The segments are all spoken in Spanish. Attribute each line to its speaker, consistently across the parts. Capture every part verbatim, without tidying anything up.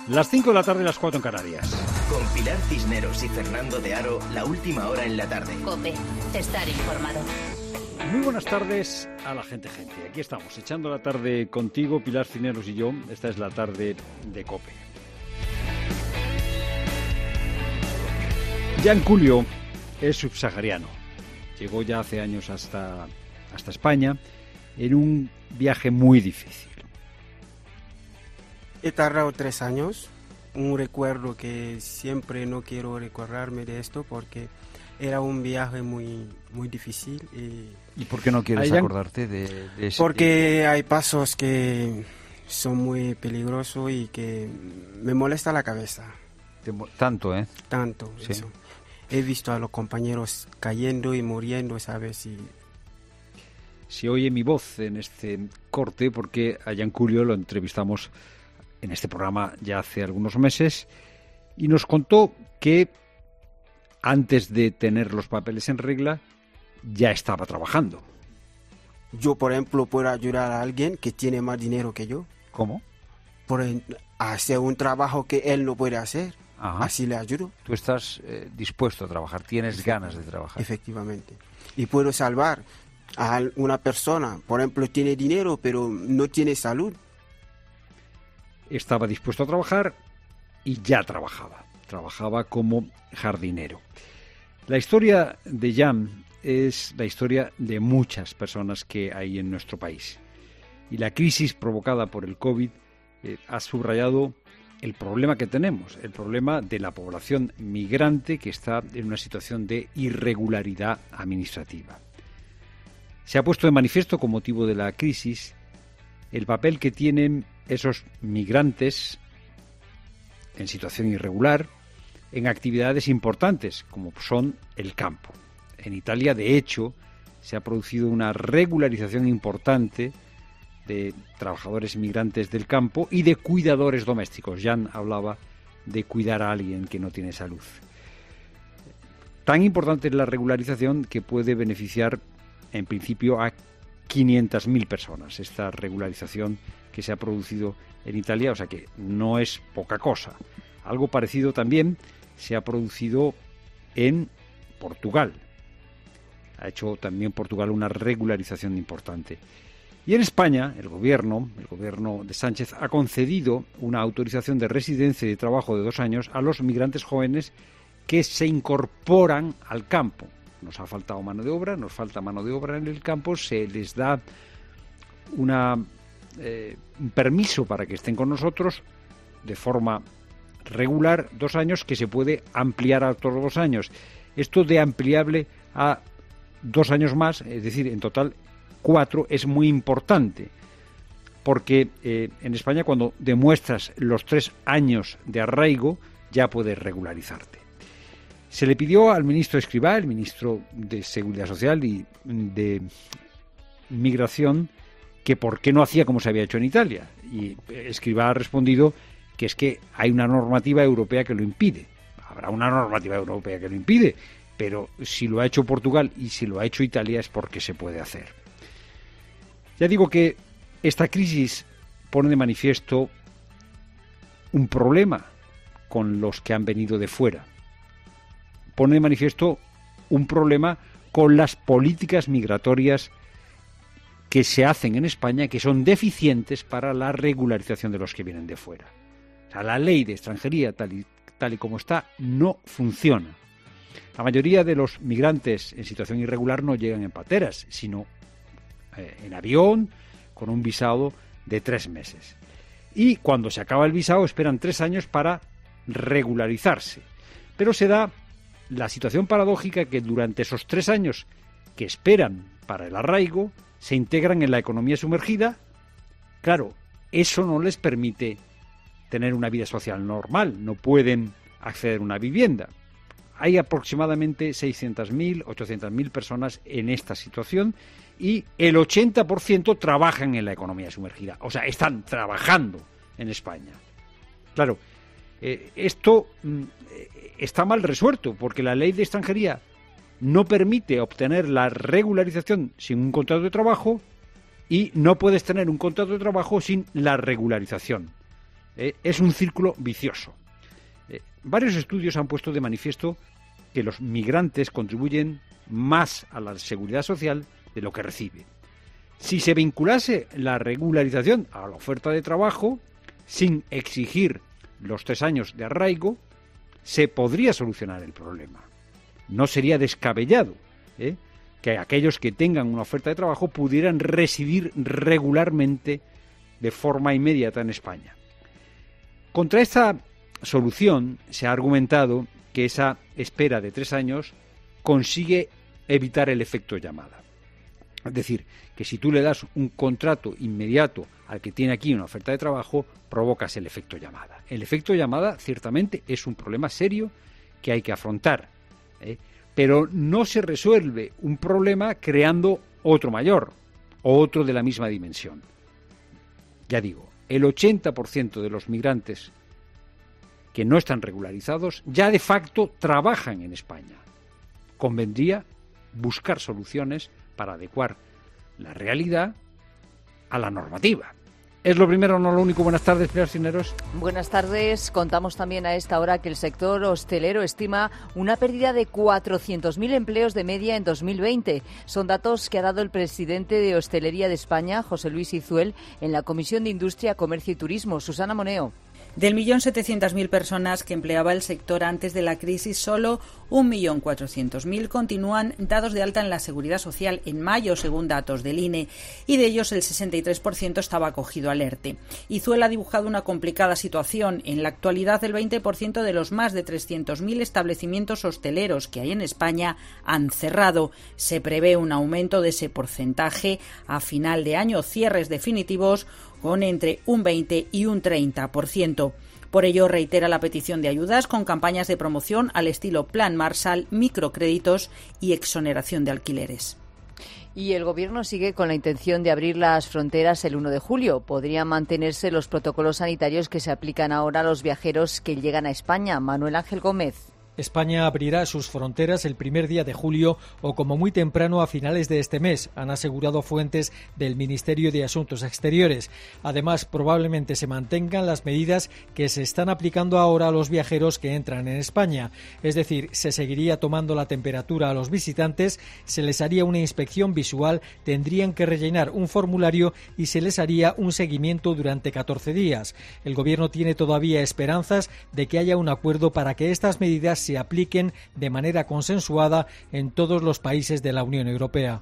Speaker 1: Las cinco de la tarde, las cuatro en Canarias.
Speaker 2: Con Pilar Cisneros y Fernando de Aro, la última hora en la tarde.
Speaker 3: COPE, estar informado.
Speaker 1: Muy buenas tardes a la gente, gente. Aquí estamos, echando la tarde contigo, Pilar Cisneros y yo. Esta es la tarde de COPE. Jan Culio es subsahariano. Llegó ya hace años hasta, hasta España en un viaje muy difícil.
Speaker 4: He tardado tres años, un recuerdo que siempre no quiero recordarme de esto porque era un viaje muy muy difícil. Y,
Speaker 5: ¿Y por qué no quieres
Speaker 1: Jan...
Speaker 5: acordarte de, de ese
Speaker 4: Porque
Speaker 5: tiempo?
Speaker 4: hay pasos que son muy peligrosos y que me molesta la cabeza.
Speaker 5: Tanto, ¿eh?
Speaker 4: Tanto,
Speaker 5: sí.
Speaker 4: Eso. He visto a los compañeros cayendo y muriendo, ¿sabes? Y...
Speaker 1: Se oye mi voz en este corte porque a Jan Culio lo entrevistamos en este programa ya hace algunos meses y nos contó que antes de tener los papeles en regla ya estaba trabajando.
Speaker 4: Yo, por ejemplo, puedo ayudar a alguien que tiene más dinero que yo.
Speaker 5: ¿Cómo?
Speaker 4: Por hacer un trabajo que él no puede hacer.
Speaker 5: Ajá.
Speaker 4: Así le ayudo.
Speaker 5: Tú estás eh, dispuesto a trabajar, tienes ganas de trabajar.
Speaker 4: Efectivamente. Y puedo salvar a una persona, por ejemplo, tiene dinero pero no tiene salud.
Speaker 1: Estaba dispuesto a trabajar y ya trabajaba. Trabajaba como jardinero. La historia de Jan es la historia de muchas personas que hay en nuestro país. Y la crisis provocada por el COVID eh, ha subrayado el problema que tenemos, el problema de la población migrante que está en una situación de irregularidad administrativa. Se ha puesto de manifiesto con motivo de la crisis el papel que tienen esos migrantes en situación irregular en actividades importantes como son el campo. En Italia, de hecho, se ha producido una regularización importante de trabajadores migrantes del campo y de cuidadores domésticos. Jan hablaba de cuidar a alguien que no tiene salud. Tan importante es la regularización que puede beneficiar, en principio, a quinientas mil personas. Esta regularización que se ha producido en Italia, o sea que no es poca cosa. Algo parecido también se ha producido en Portugal. Ha hecho también Portugal una regularización importante. Y en España, el gobierno, el gobierno de Sánchez, ha concedido una autorización de residencia y de trabajo de dos años a los migrantes jóvenes que se incorporan al campo. Nos ha faltado mano de obra, nos falta mano de obra en el campo, se les da una, eh, un permiso para que estén con nosotros de forma regular, dos años, que se puede ampliar a otros dos años. Esto de ampliable a dos años más, es decir, en total cuatro, es muy importante, porque eh, en España cuando demuestras los tres años de arraigo ya puedes regularizarte. Se le pidió al ministro Escrivá, el ministro de Seguridad Social y de Migración, que por qué no hacía como se había hecho en Italia. Y Escrivá ha respondido que es que hay una normativa europea que lo impide. Habrá una normativa europea que lo impide, pero si lo ha hecho Portugal y si lo ha hecho Italia es porque se puede hacer. Ya digo que esta crisis pone de manifiesto un problema con los que han venido de fuera. Pone de manifiesto un problema con las políticas migratorias que se hacen en España, que son deficientes para la regularización de los que vienen de fuera. O sea, la ley de extranjería, tal y, tal y como está, no funciona. La mayoría de los migrantes en situación irregular no llegan en pateras, sino eh, en avión, con un visado de tres meses. Y cuando se acaba el visado esperan tres años para regularizarse. Pero se da la situación paradójica que durante esos tres años que esperan para el arraigo se integran en la economía sumergida. Claro, eso no les permite tener una vida social normal, no pueden acceder a una vivienda. Hay aproximadamente seiscientas mil, ochocientas mil personas en esta situación y el ochenta por ciento trabajan en la economía sumergida, o sea, están trabajando en España. Claro, eh, esto mm, está mal resuelto porque la ley de extranjería no permite obtener la regularización sin un contrato de trabajo y no puedes tener un contrato de trabajo sin la regularización. Eh, es un círculo vicioso. Eh, varios estudios han puesto de manifiesto que los migrantes contribuyen más a la seguridad social de lo que reciben. Si se vinculase la regularización a la oferta de trabajo, sin exigir los tres años de arraigo, se podría solucionar el problema. No sería descabellado ¿eh? que aquellos que tengan una oferta de trabajo pudieran residir regularmente de forma inmediata en España. Contra esta solución se ha argumentado que esa espera de tres años consigue evitar el efecto llamada. Es decir, que si tú le das un contrato inmediato al que tiene aquí una oferta de trabajo, provocas el efecto llamada. El efecto llamada, ciertamente, es un problema serio que hay que afrontar, ¿eh? pero no se resuelve un problema creando otro mayor o otro de la misma dimensión. Ya digo, el ochenta por ciento de los migrantes que no están regularizados ya de facto trabajan en España. Convendría buscar soluciones para adecuar la realidad a la normativa. Es lo primero, no lo único. Buenas tardes, Pilar Cisneros.
Speaker 6: Buenas tardes. Contamos también a esta hora que el sector hostelero estima una pérdida de cuatrocientos mil empleos de media en dos mil veinte. Son datos que ha dado el presidente de Hostelería de España, José Luis Izuel, en la Comisión de Industria, Comercio y Turismo. Susana Moneo.
Speaker 7: Del millón setecientas mil personas que empleaba el sector antes de la crisis, solo un millón cuatrocientos mil continúan dados de alta en la Seguridad Social en mayo, según datos del I N E, y de ellos el sesenta y tres por ciento estaba acogido al ERTE. Izuel ha dibujado una complicada situación. En la actualidad, el veinte por ciento de los más de trescientos mil establecimientos hosteleros que hay en España han cerrado. Se prevé un aumento de ese porcentaje a final de año, cierres definitivos con entre un veinte y un treinta por ciento. Por ello, reitera la petición de ayudas con campañas de promoción al estilo Plan Marshall, microcréditos y exoneración de alquileres.
Speaker 6: Y el Gobierno sigue con la intención de abrir las fronteras el uno de julio. Podrían mantenerse los protocolos sanitarios que se aplican ahora a los viajeros que llegan a España. Manuel Ángel Gómez.
Speaker 8: España abrirá sus fronteras el primer día de julio o como muy temprano a finales de este mes, han asegurado fuentes del Ministerio de Asuntos Exteriores. Además, probablemente se mantengan las medidas que se están aplicando ahora a los viajeros que entran en España. Es decir, se seguiría tomando la temperatura a los visitantes, se les haría una inspección visual, tendrían que rellenar un formulario y se les haría un seguimiento durante catorce días. El Gobierno tiene todavía esperanzas de que haya un acuerdo para que estas medidas se apliquen de manera consensuada en todos los países de la Unión Europea.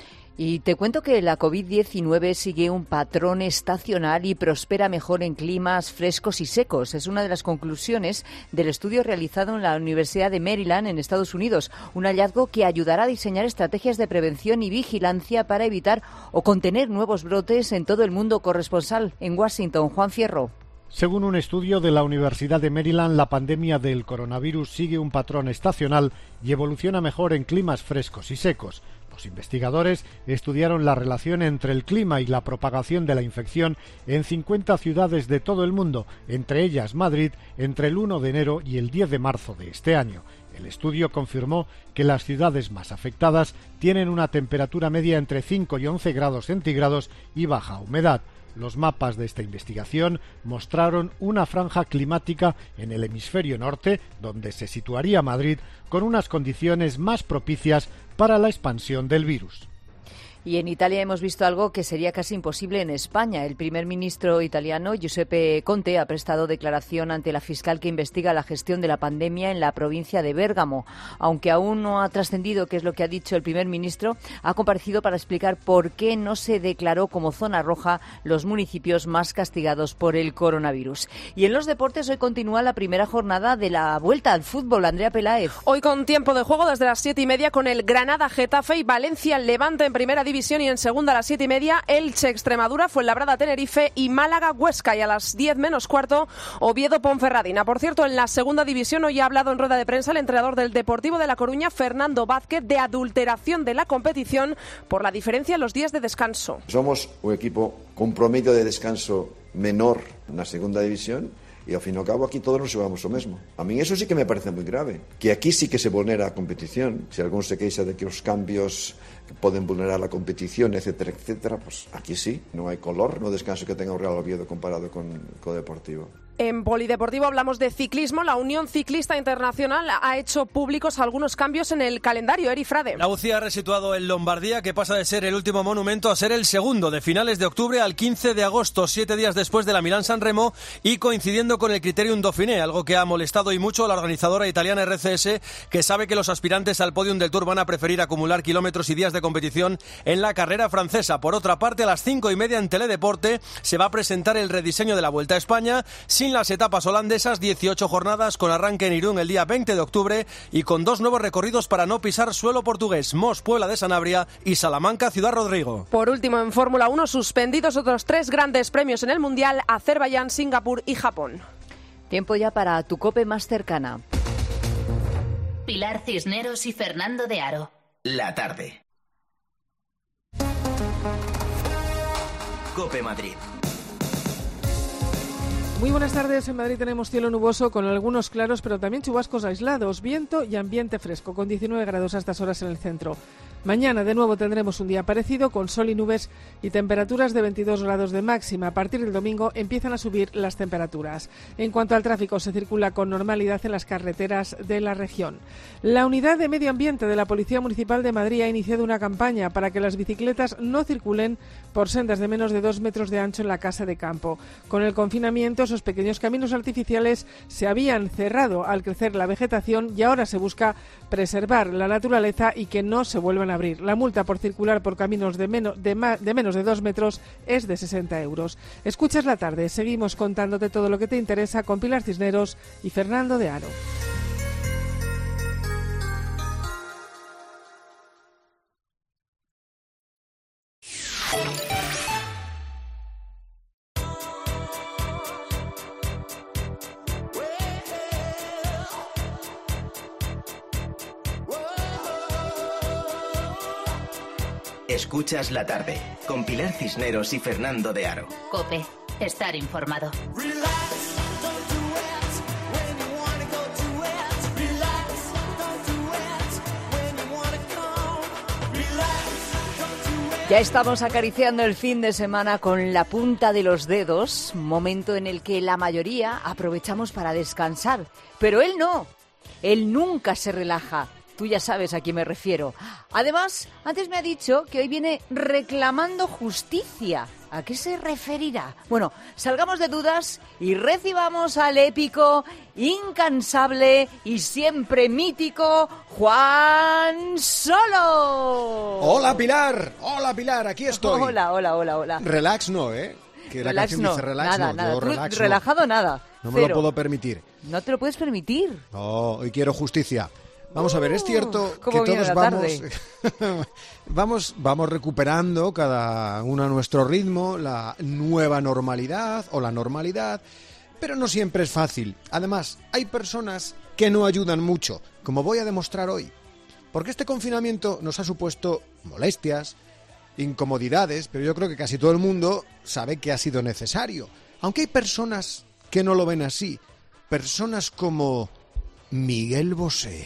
Speaker 6: Y te cuento que la COVID diecinueve sigue un patrón estacional y prospera mejor en climas frescos y secos. Es una de las conclusiones del estudio realizado en la Universidad de Maryland, en Estados Unidos. Un hallazgo que ayudará a diseñar estrategias de prevención y vigilancia para evitar o contener nuevos brotes en todo el mundo. Corresponsal en Washington, Juan Fierro.
Speaker 9: Según un estudio de la Universidad de Maryland, la pandemia del coronavirus sigue un patrón estacional y evoluciona mejor en climas frescos y secos. Los investigadores estudiaron la relación entre el clima y la propagación de la infección en cincuenta ciudades de todo el mundo, entre ellas Madrid, entre el uno de enero y el diez de marzo de este año. El estudio confirmó que las ciudades más afectadas tienen una temperatura media entre cinco y once grados centígrados y baja humedad. Los mapas de esta investigación mostraron una franja climática en el hemisferio norte, donde se situaría Madrid, con unas condiciones más propicias para la expansión del virus.
Speaker 6: Y en Italia hemos visto algo que sería casi imposible en España. El primer ministro italiano, Giuseppe Conte, ha prestado declaración ante la fiscal que investiga la gestión de la pandemia en la provincia de Bérgamo. Aunque aún no ha trascendido qué es lo que ha dicho el primer ministro, ha comparecido para explicar por qué no se declaró como zona roja los municipios más castigados por el coronavirus. Y en los deportes, hoy continúa la primera jornada de la vuelta al fútbol. Andrea Peláez.
Speaker 10: Hoy con tiempo de juego desde las siete y media con el Granada, Getafe y Valencia Levante en primera división. División y en segunda a las siete y media Elche Extremadura, Fuenlabrada Tenerife y Málaga Huesca, y a las diez menos cuarto Oviedo Ponferradina. Por cierto, en la segunda división hoy ha hablado en rueda de prensa el entrenador del Deportivo de La Coruña, Fernando Vázquez, de adulteración de la competición por la diferencia en los días de descanso.
Speaker 11: Somos un equipo con un promedio de descanso menor en la segunda división E ao fin e ao cabo aquí todos nos llevamos o mesmo. A min eso sí que me parece moi grave, que aquí sí que se vulnera a competición. Se algún se queixa de que os cambios poden vulnerar a competición, etcétera, etcétera, pues aquí sí, non hai color no descanso que tenga o Real Oviedo comparado con co Deportivo.
Speaker 10: En Polideportivo hablamos de ciclismo. La Unión Ciclista Internacional ha hecho públicos algunos cambios en el calendario. Eri Frade.
Speaker 12: La U C I ha resituado el Lombardía, que pasa de ser el último monumento a ser el segundo, de finales de octubre al quince de agosto, siete días después de la Milán-San Remo y coincidiendo con el Criterium Dauphiné, algo que ha molestado y mucho a la organizadora italiana R C S, que sabe que los aspirantes al podium del Tour van a preferir acumular kilómetros y días de competición en la carrera francesa. Por otra parte, a las cinco y media en Teledeporte se va a presentar el rediseño de la Vuelta a España, sin las etapas holandesas, dieciocho jornadas con arranque en Irún el día veinte de octubre y con dos nuevos recorridos para no pisar suelo portugués: Mos, Puebla de Sanabria y Salamanca, Ciudad Rodrigo.
Speaker 10: Por último, en Fórmula uno, suspendidos otros tres grandes premios en el Mundial: Azerbaiyán, Singapur y Japón.
Speaker 6: Tiempo ya para tu COPE más cercana.
Speaker 3: Pilar Cisneros y Fernando de Aro.
Speaker 2: La tarde. COPE Madrid.
Speaker 13: Muy buenas tardes. En Madrid tenemos cielo nuboso con algunos claros, pero también chubascos aislados, viento y ambiente fresco, con diecinueve grados a estas horas en el centro. Mañana de nuevo tendremos un día parecido, con sol y nubes y temperaturas de veintidós grados de máxima. A partir del domingo empiezan a subir las temperaturas. En cuanto al tráfico, se circula con normalidad en las carreteras de la región. La Unidad de Medio Ambiente de la Policía Municipal de Madrid ha iniciado una campaña para que las bicicletas no circulen por sendas de menos de dos metros de ancho en la casa de campo. Con el confinamiento, esos pequeños caminos artificiales se habían cerrado al crecer la vegetación y ahora se busca preservar la naturaleza y que no se vuelvan a abrir. La multa por circular por caminos de, menos de, ma de menos de dos metros es de sesenta euros. Escuchas la tarde. Seguimos contándote todo lo que te interesa con Pilar Cisneros y Fernando de Aro.
Speaker 2: Escuchas la tarde con Pilar Cisneros y Fernando de Aro.
Speaker 3: COPE. Estar informado.
Speaker 6: Ya estamos acariciando el fin de semana con la punta de los dedos, momento en el que la mayoría aprovechamos para descansar. Pero él no, él nunca se relaja. Tú ya sabes a quién me refiero. Además, antes me ha dicho que hoy viene reclamando justicia. ¿A qué se referirá? Bueno, salgamos de dudas y recibamos al épico, incansable y siempre mítico Juan Solo.
Speaker 14: Hola Pilar, hola Pilar, aquí estoy.
Speaker 6: Hola, hola, hola, hola.
Speaker 14: Relax no, ¿eh? Que la
Speaker 6: relax
Speaker 14: canción
Speaker 6: no,
Speaker 14: dice relax
Speaker 6: nada,
Speaker 14: no,
Speaker 6: nada.
Speaker 14: yo
Speaker 6: Tú,
Speaker 14: relax
Speaker 6: relajado
Speaker 14: no.
Speaker 6: nada.
Speaker 14: No me
Speaker 6: Cero.
Speaker 14: lo puedo permitir.
Speaker 6: No te lo puedes permitir.
Speaker 14: No, hoy quiero justicia. Vamos a ver, es cierto que
Speaker 6: ¿Cómo viene
Speaker 14: todos
Speaker 6: la
Speaker 14: vamos, vamos vamos recuperando cada uno a nuestro ritmo la nueva normalidad o la normalidad, pero no siempre es fácil. Además, hay personas que no ayudan mucho, como voy a demostrar hoy. Porque este confinamiento nos ha supuesto molestias, incomodidades, pero yo creo que casi todo el mundo sabe que ha sido necesario. Aunque hay personas que no lo ven así, personas como Miguel Bosé.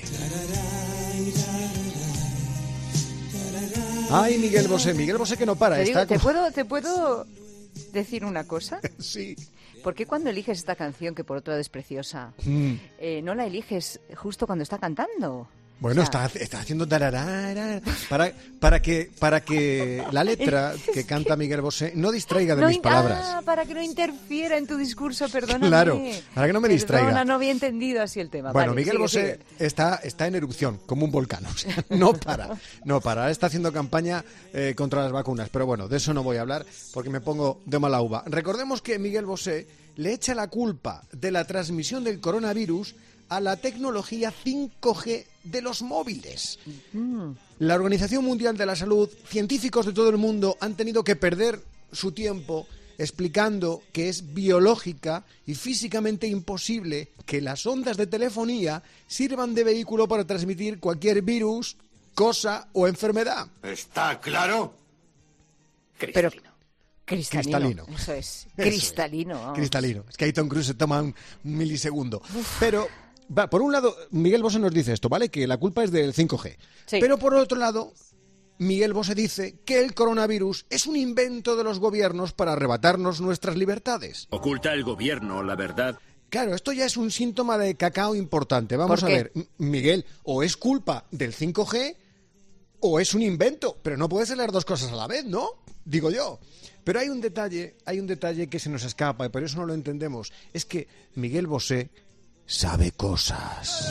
Speaker 14: Ay, Miguel Bosé, Miguel Bosé que no para.
Speaker 6: Te, digo,
Speaker 14: está
Speaker 6: ¿te,
Speaker 14: como...
Speaker 6: puedo, ¿Te puedo decir una cosa?
Speaker 14: Sí.
Speaker 6: ¿Por qué cuando eliges esta canción, que por otro lado es preciosa,
Speaker 14: Mm.
Speaker 6: eh, no la eliges justo cuando está cantando?
Speaker 14: Bueno,
Speaker 6: O sea,
Speaker 14: está, está haciendo tararara para, para, que, para que la letra que canta Miguel Bosé no distraiga de
Speaker 6: no
Speaker 14: mis
Speaker 6: in-
Speaker 14: palabras.
Speaker 6: Ah, para que no interfiera en tu discurso, perdóname.
Speaker 14: Claro, para que no me distraiga.
Speaker 6: Perdona, no había entendido así el tema.
Speaker 14: Bueno,
Speaker 6: Vale,
Speaker 14: Miguel
Speaker 6: sigue,
Speaker 14: Bosé
Speaker 6: sigue.
Speaker 14: está, está en erupción, como un volcán. O sea, no para, no para. Está haciendo campaña eh, contra las vacunas. Pero bueno, de eso no voy a hablar porque me pongo de mala uva. Recordemos que Miguel Bosé le echa la culpa de la transmisión del coronavirus a la tecnología cinco G de los móviles.
Speaker 6: Mm.
Speaker 14: La Organización Mundial de la Salud, científicos de todo el mundo han tenido que perder su tiempo explicando que es biológica y físicamente imposible que las ondas de telefonía sirvan de vehículo para transmitir cualquier virus, cosa o enfermedad.
Speaker 15: ¿Está claro?
Speaker 6: Pero, Cristalino.
Speaker 14: Cristalino.
Speaker 6: Eso es,
Speaker 14: Eso
Speaker 6: cristalino.
Speaker 14: es.
Speaker 6: Vamos.
Speaker 14: Cristalino. Es que ahí Tom Cruise se toma un, un milisegundo. Uf. Pero, va, por un lado, Miguel Bosé nos dice esto, ¿vale? Que la culpa es del cinco G.
Speaker 6: Sí.
Speaker 14: Pero por otro lado, Miguel Bosé dice que el coronavirus es un invento de los gobiernos para arrebatarnos nuestras libertades.
Speaker 15: Oculta el gobierno la verdad.
Speaker 14: Claro, esto ya es un síntoma de cacao importante. Vamos a ver, Miguel, o es culpa del cinco G o es un invento, pero no puede ser las dos cosas a la vez, ¿no? Digo yo. Pero hay un detalle, hay un detalle que se nos escapa y por eso no lo entendemos. Es que Miguel Bosé sabe cosas.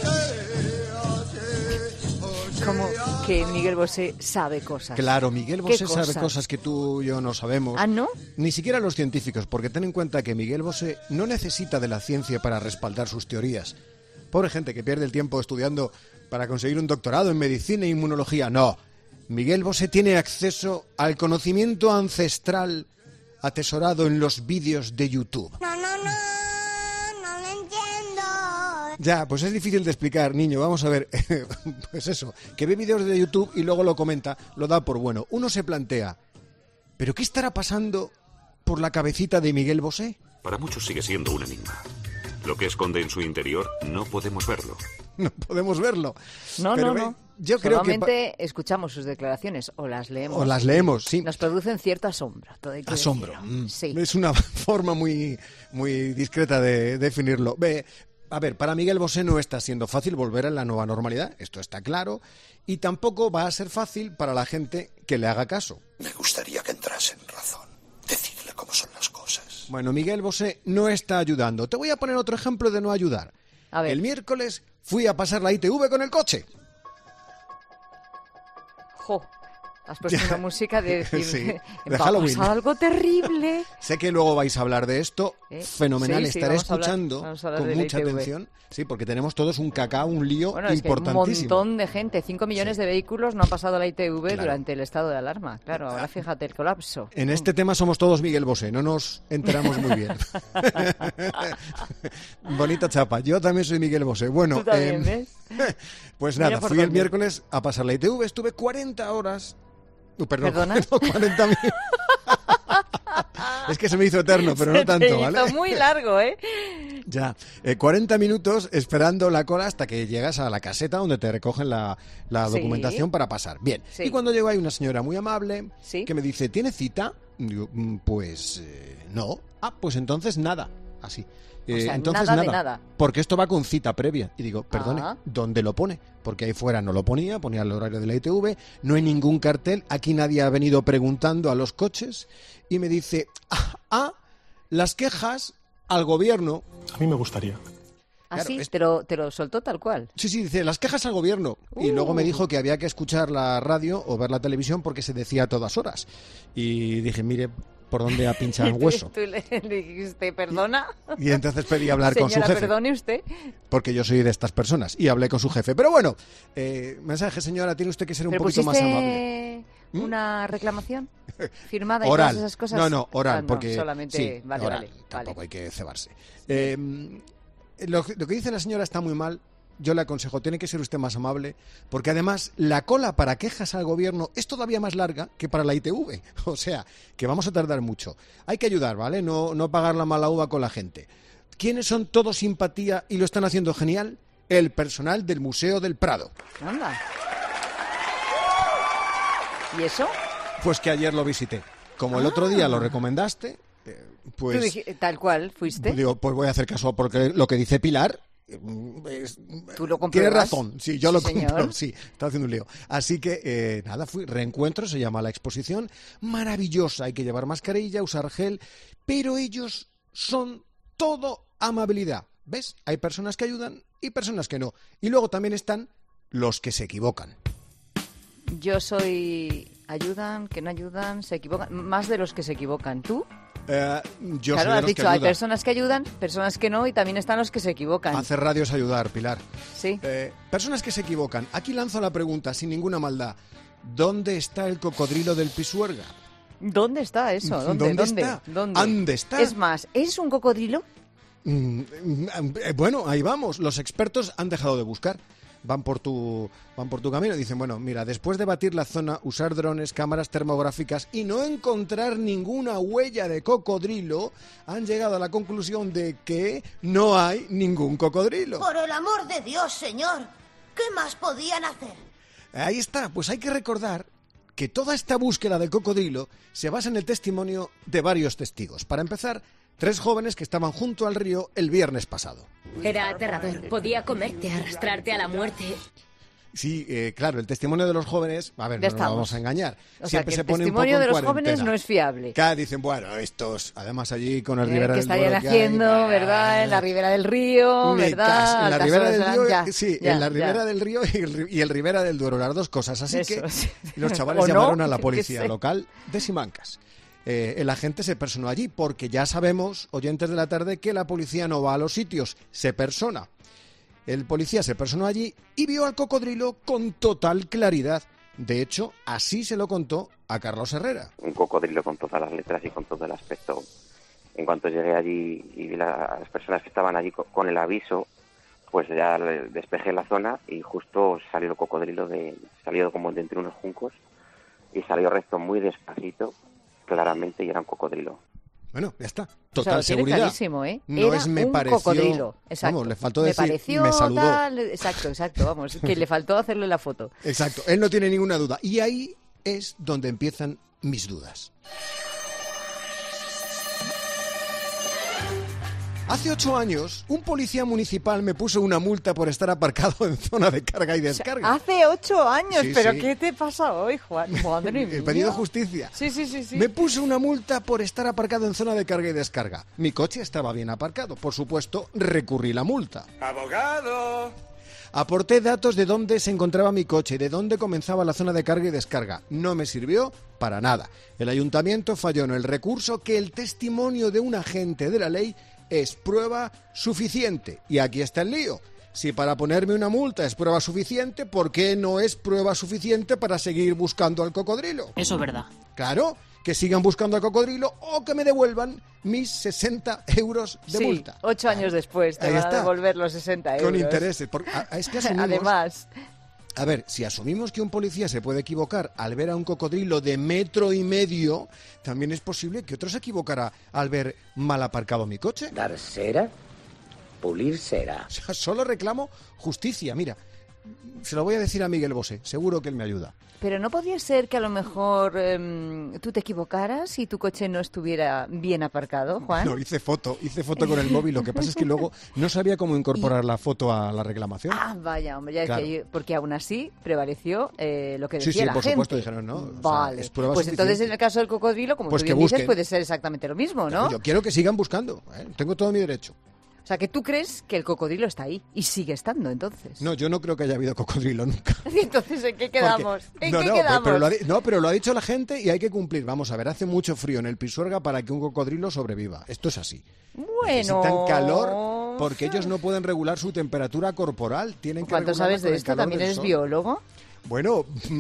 Speaker 6: Como que Miguel Bosé sabe cosas.
Speaker 14: Claro, Miguel Bosé
Speaker 6: cosas?
Speaker 14: sabe cosas que tú y yo no sabemos.
Speaker 6: ¿Ah, no?
Speaker 14: Ni siquiera los científicos, porque ten en cuenta que Miguel Bosé no necesita de la ciencia para respaldar sus teorías. Pobre gente que pierde el tiempo estudiando para conseguir un doctorado en medicina e inmunología. No, Miguel Bosé tiene acceso al conocimiento ancestral atesorado en los vídeos de YouTube.
Speaker 16: No, no, no, no lo entiendo.
Speaker 14: Ya, pues es difícil de explicar, niño. Vamos a ver, pues eso, que ve vídeos de YouTube y luego lo comenta, lo da por bueno. Uno se plantea, ¿pero qué estará pasando por la cabecita de Miguel Bosé?
Speaker 17: Para muchos sigue siendo un enigma. Lo que esconde en su interior no podemos verlo.
Speaker 14: No podemos verlo.
Speaker 6: No,
Speaker 14: Pero
Speaker 6: no,
Speaker 14: ve,
Speaker 6: no.
Speaker 14: Yo creo que
Speaker 6: Solamente escuchamos sus declaraciones o las leemos.
Speaker 14: O las leemos, sí.
Speaker 6: Nos producen cierto asombro. Todo hay que
Speaker 14: Asombro.
Speaker 6: decirlo.
Speaker 14: Mm.
Speaker 6: Sí.
Speaker 14: Es una forma muy, muy discreta de definirlo. Ve, a ver, para Miguel Bosé no está siendo fácil volver a la nueva normalidad, esto está claro, y tampoco va a ser fácil para la gente que le haga caso.
Speaker 18: Me gustaría que entrase en razón. Decirle cómo son las cosas.
Speaker 14: Bueno, Miguel Bosé no está ayudando. Te voy a poner otro ejemplo de no ayudar.
Speaker 6: A ver.
Speaker 14: El miércoles fui a pasar la I T V con el coche.
Speaker 6: Jo, has puesto una música de decir,
Speaker 14: Sí, de
Speaker 6: va a
Speaker 14: Halloween.
Speaker 6: pasar algo terrible.
Speaker 14: Sé que luego vais a hablar de esto.
Speaker 6: ¿Eh?
Speaker 14: Fenomenal,
Speaker 6: Sí, sí,
Speaker 14: estaré
Speaker 6: vamos a hablar-
Speaker 14: escuchando
Speaker 6: vamos a hablar
Speaker 14: con
Speaker 6: de la
Speaker 14: mucha
Speaker 6: I T V.
Speaker 14: atención. Sí, porque tenemos todos un cacao, un lío
Speaker 6: Bueno, es que un
Speaker 14: importantísimo.
Speaker 6: montón de gente, cinco millones de vehículos no han pasado la I T V
Speaker 14: Claro.
Speaker 6: durante el estado de alarma. Claro, ahora fíjate el colapso.
Speaker 14: En este tema somos todos Miguel Bosé, no nos enteramos muy bien. Bonita chapa, yo también soy Miguel Bosé. Bueno,
Speaker 6: Tú también,
Speaker 14: em,
Speaker 6: ¿ves?
Speaker 14: pues
Speaker 6: Mira
Speaker 14: nada,
Speaker 6: por
Speaker 14: fui el
Speaker 6: dónde.
Speaker 14: miércoles a pasar la I T V, estuve cuarenta horas... Uh, perdón,
Speaker 6: ¿Perdona?
Speaker 14: no, cuarenta mil. Es que se me hizo eterno, pero
Speaker 6: Se
Speaker 14: no tanto,
Speaker 6: te hizo
Speaker 14: ¿vale?
Speaker 6: muy largo, ¿eh?
Speaker 14: Ya, eh, cuarenta minutos esperando la cola hasta que llegas a la caseta donde te recogen la, la
Speaker 6: Sí.
Speaker 14: documentación para pasar. Bien,
Speaker 6: Sí.
Speaker 14: y cuando llego hay una señora muy amable
Speaker 6: Sí.
Speaker 14: que me dice, ¿tiene cita? Digo, "Mm, pues eh, no. Ah, pues entonces nada. Así. Eh,
Speaker 6: O sea,
Speaker 14: entonces
Speaker 6: nada de nada.
Speaker 14: Porque esto va con cita previa. Y digo, perdone,
Speaker 6: Ah.
Speaker 14: ¿dónde lo pone? Porque ahí fuera no lo ponía, ponía el horario de la I T V, no hay ningún cartel, aquí nadie ha venido preguntando a los coches y me dice, ah, ah, las quejas al gobierno.
Speaker 19: A mí me gustaría.
Speaker 6: Así,
Speaker 14: Claro, es-
Speaker 6: te, lo, te lo soltó tal cual.
Speaker 14: Sí, sí, dice, las quejas al gobierno. Y
Speaker 6: Uh.
Speaker 14: luego me dijo que había que escuchar la radio o ver la televisión porque se decía a todas horas. Y dije, mire, por dónde ha pinchado el hueso.
Speaker 6: Tú le dijiste, perdona.
Speaker 14: Y entonces pedí hablar con su
Speaker 6: Señora,
Speaker 14: jefe.
Speaker 6: perdone usted.
Speaker 14: Porque yo soy de estas personas. Y hablé con su jefe. Pero bueno, eh, mensaje, señora, tiene usted que ser un
Speaker 6: ¿Pero
Speaker 14: poquito más
Speaker 6: pusiste
Speaker 14: amable.
Speaker 6: una reclamación firmada y
Speaker 14: Oral.
Speaker 6: todas esas cosas?
Speaker 14: No, no, oral,
Speaker 6: Ah, no,
Speaker 14: porque
Speaker 6: solamente,
Speaker 14: sí,
Speaker 6: vale,
Speaker 14: oral.
Speaker 6: vale,
Speaker 14: Tampoco
Speaker 6: vale.
Speaker 14: hay que cebarse. Eh, lo, lo que dice la señora está muy mal. Yo le aconsejo, tiene que ser usted más amable, porque además la cola para quejas al gobierno es todavía más larga que para la I T V. O sea, que vamos a tardar mucho. Hay que ayudar, ¿vale? No, no pagar la mala uva con la gente. ¿Quiénes son todos simpatía y lo están haciendo genial? El personal del Museo del Prado.
Speaker 6: Anda. ¿Y eso?
Speaker 14: Pues que ayer lo visité. Como el otro día lo recomendaste, eh, pues...
Speaker 6: Tú dijiste, tal cual, fuiste.
Speaker 14: Digo, pues voy a hacer caso porque lo que dice Pilar... Es,
Speaker 6: Tú lo
Speaker 14: tiene
Speaker 6: compruebas.
Speaker 14: razón, sí, yo lo
Speaker 6: Sí,
Speaker 14: compro,
Speaker 6: señor.
Speaker 14: sí, está haciendo un lío. Así que, eh, nada, fui, reencuentro, se llama la exposición, maravillosa, hay que llevar mascarilla, usar gel, pero ellos son todo amabilidad, ¿ves? Hay personas que ayudan y personas que no. Y luego también están los que se equivocan.
Speaker 6: Yo soy... Ayudan, que no ayudan, se equivocan. Más de los que se equivocan. ¿Tú?
Speaker 14: Eh, yo
Speaker 6: claro,
Speaker 14: soy de
Speaker 6: has
Speaker 14: los
Speaker 6: dicho,
Speaker 14: que
Speaker 6: hay
Speaker 14: ayudan.
Speaker 6: personas que ayudan, personas que no, y también están los que se equivocan.
Speaker 14: Hacer radio es ayudar, Pilar.
Speaker 6: Sí.
Speaker 14: Eh, personas que se equivocan. Aquí lanzo la pregunta, sin ninguna maldad. ¿Dónde está el cocodrilo del Pisuerga?
Speaker 6: ¿Dónde está eso? ¿Dónde,
Speaker 14: ¿Dónde
Speaker 6: ¿Dónde?
Speaker 14: está?
Speaker 6: ¿Dónde?
Speaker 14: ¿Dónde está?
Speaker 6: Es más, ¿es un cocodrilo?
Speaker 14: Mm, eh, bueno, ahí vamos. Los expertos han dejado de buscar. van por tu van por tu camino y dicen, bueno, mira, después de batir la zona, usar drones, cámaras termográficas y no encontrar ninguna huella de cocodrilo, han llegado a la conclusión de que no hay ningún cocodrilo.
Speaker 16: Por el amor de Dios, señor, ¿qué más podían hacer?
Speaker 14: Ahí está, pues hay que recordar que toda esta búsqueda del cocodrilo se basa en el testimonio de varios testigos. Para empezar, tres jóvenes que estaban junto al río el viernes pasado.
Speaker 19: Era aterrador, podía comerte, arrastrarte a la muerte.
Speaker 14: Sí, eh, claro, el testimonio de los jóvenes, a ver,
Speaker 6: Ya
Speaker 14: no nos
Speaker 6: estamos.
Speaker 14: vamos a engañar.
Speaker 6: O sea,
Speaker 14: Siempre
Speaker 6: que
Speaker 14: se
Speaker 6: el
Speaker 14: pone un poco
Speaker 6: testimonio
Speaker 14: en
Speaker 6: de los
Speaker 14: cuarentena.
Speaker 6: jóvenes no es fiable.
Speaker 14: Claro, dicen, bueno, estos, además allí con el
Speaker 6: Eh,
Speaker 14: Ribera
Speaker 6: ¿Qué
Speaker 14: del
Speaker 6: estarían
Speaker 14: Duero que hay,
Speaker 6: haciendo, verdad? En la ribera del río,
Speaker 14: Ni
Speaker 6: ¿verdad?
Speaker 14: caso, en la
Speaker 6: Altas
Speaker 14: Ribera
Speaker 6: horas
Speaker 14: del
Speaker 6: de la-
Speaker 14: Río,
Speaker 6: ya,
Speaker 14: sí,
Speaker 6: ya,
Speaker 14: en la
Speaker 6: ya.
Speaker 14: Ribera del Río y el, ri- y el Ribera del Duero, las dos cosas. Así
Speaker 6: Eso,
Speaker 14: que
Speaker 6: sí.
Speaker 14: los chavales
Speaker 6: ¿O no?
Speaker 14: llamaron a la
Speaker 6: Yo qué
Speaker 14: policía
Speaker 6: sé.
Speaker 14: local de Simancas. Eh, el agente se personó allí porque ya sabemos, oyentes de la tarde, que la policía no va a los sitios, se persona. El policía se personó allí y vio al cocodrilo con total claridad. De hecho, así se lo contó a Carlos Herrera.
Speaker 20: Un cocodrilo con todas las letras y con todo el aspecto. En cuanto llegué allí y vi la- a las personas que estaban allí co- con el aviso, pues ya le- despejé la zona y justo salió el cocodrilo, de, salió como de entre unos juncos y salió recto muy despacito, claramente, y era un cocodrilo.
Speaker 14: Bueno, ya está.
Speaker 6: O sea,
Speaker 14: Total
Speaker 6: lo tiene
Speaker 14: seguridad.
Speaker 6: clarísimo, ¿eh?
Speaker 14: No
Speaker 6: Era
Speaker 14: es me
Speaker 6: un
Speaker 14: pareció.
Speaker 6: cocodrilo. Exacto.
Speaker 14: Vamos, le faltó
Speaker 6: me
Speaker 14: decir
Speaker 6: pareció
Speaker 14: me saludó.
Speaker 6: tal- Exacto, exacto, vamos. Que le faltó hacerle la foto.
Speaker 14: Exacto, él no tiene ninguna duda. Y ahí es donde empiezan mis dudas. Hace ocho años, un policía municipal me puso una multa por estar aparcado en zona de carga y descarga.
Speaker 6: Hace ocho años,
Speaker 14: Sí,
Speaker 6: pero
Speaker 14: sí.
Speaker 6: ¿qué te pasa hoy, Juan? Madre
Speaker 14: He
Speaker 6: mía.
Speaker 14: pedido justicia.
Speaker 6: Sí, sí, sí, sí.
Speaker 14: Me puso una multa por estar aparcado en zona de carga y descarga. Mi coche estaba bien aparcado. Por supuesto, recurrí la multa.
Speaker 21: ¡Abogado!
Speaker 14: Aporté datos de dónde se encontraba mi coche y de dónde comenzaba la zona de carga y descarga. No me sirvió para nada. El ayuntamiento falló en el recurso que el testimonio de un agente de la ley es prueba suficiente. Y aquí está el lío. Si para ponerme una multa es prueba suficiente, ¿por qué no es prueba suficiente para seguir buscando al cocodrilo?
Speaker 22: Eso es verdad.
Speaker 14: Claro, que sigan buscando al cocodrilo o que me devuelvan mis sesenta euros de
Speaker 6: Sí,
Speaker 14: multa.
Speaker 6: ocho años después te
Speaker 14: Ahí
Speaker 6: van a
Speaker 14: está.
Speaker 6: devolver los sesenta euros.
Speaker 14: Con intereses. Porque, a- es que asumimos,
Speaker 6: Además,
Speaker 14: a ver, si asumimos que un policía se puede equivocar al ver a un cocodrilo de metro y medio, también es posible que otro se equivocara al ver mal aparcado mi coche.
Speaker 23: Dar cera, pulir cera.
Speaker 14: O sea, solo reclamo justicia. Mira, se lo voy a decir a Miguel Bosé, seguro que él me ayuda.
Speaker 6: pero no podría ser que a lo mejor em, tú te equivocaras y tu coche no estuviera bien aparcado, Juan.
Speaker 14: No, hice foto, hice foto con el móvil. Lo que pasa es que luego no sabía cómo incorporar la foto a la reclamación.
Speaker 6: Ah, vaya, hombre, ya decía
Speaker 14: Claro.
Speaker 6: yo, porque aún así prevaleció eh, lo que
Speaker 14: Sí,
Speaker 6: decía
Speaker 14: sí,
Speaker 6: la
Speaker 14: por
Speaker 6: gente.
Speaker 14: supuesto, dijeron, no, o sea,
Speaker 6: Vale,
Speaker 14: es prueba
Speaker 6: pues entonces
Speaker 14: suficiente.
Speaker 6: en el caso del cocodrilo, como
Speaker 14: Pues
Speaker 6: tú
Speaker 14: que
Speaker 6: bien dices,
Speaker 14: busquen.
Speaker 6: puede ser exactamente lo mismo, ¿no?
Speaker 14: Yo quiero que sigan buscando, ¿eh? Tengo todo mi derecho.
Speaker 6: O sea, que tú crees que el cocodrilo está ahí y sigue estando, entonces.
Speaker 14: No, yo no creo que haya habido cocodrilo nunca.
Speaker 6: Entonces, ¿en qué quedamos? ¿En
Speaker 14: no,
Speaker 6: qué
Speaker 14: no,
Speaker 6: quedamos?
Speaker 14: Pero lo ha, di- no, pero lo ha dicho la gente y hay que cumplir. Vamos a ver, hace mucho frío en el Pisuerga para que un cocodrilo sobreviva. Esto es así.
Speaker 6: Bueno.
Speaker 14: Necesitan calor porque ellos no pueden regular su temperatura corporal. Tienen que
Speaker 6: ¿Cuánto
Speaker 14: regularla
Speaker 6: sabes
Speaker 14: con
Speaker 6: de
Speaker 14: el
Speaker 6: esto?
Speaker 14: calor
Speaker 6: ¿También
Speaker 14: del
Speaker 6: eres
Speaker 14: sol.
Speaker 6: biólogo?
Speaker 14: Bueno,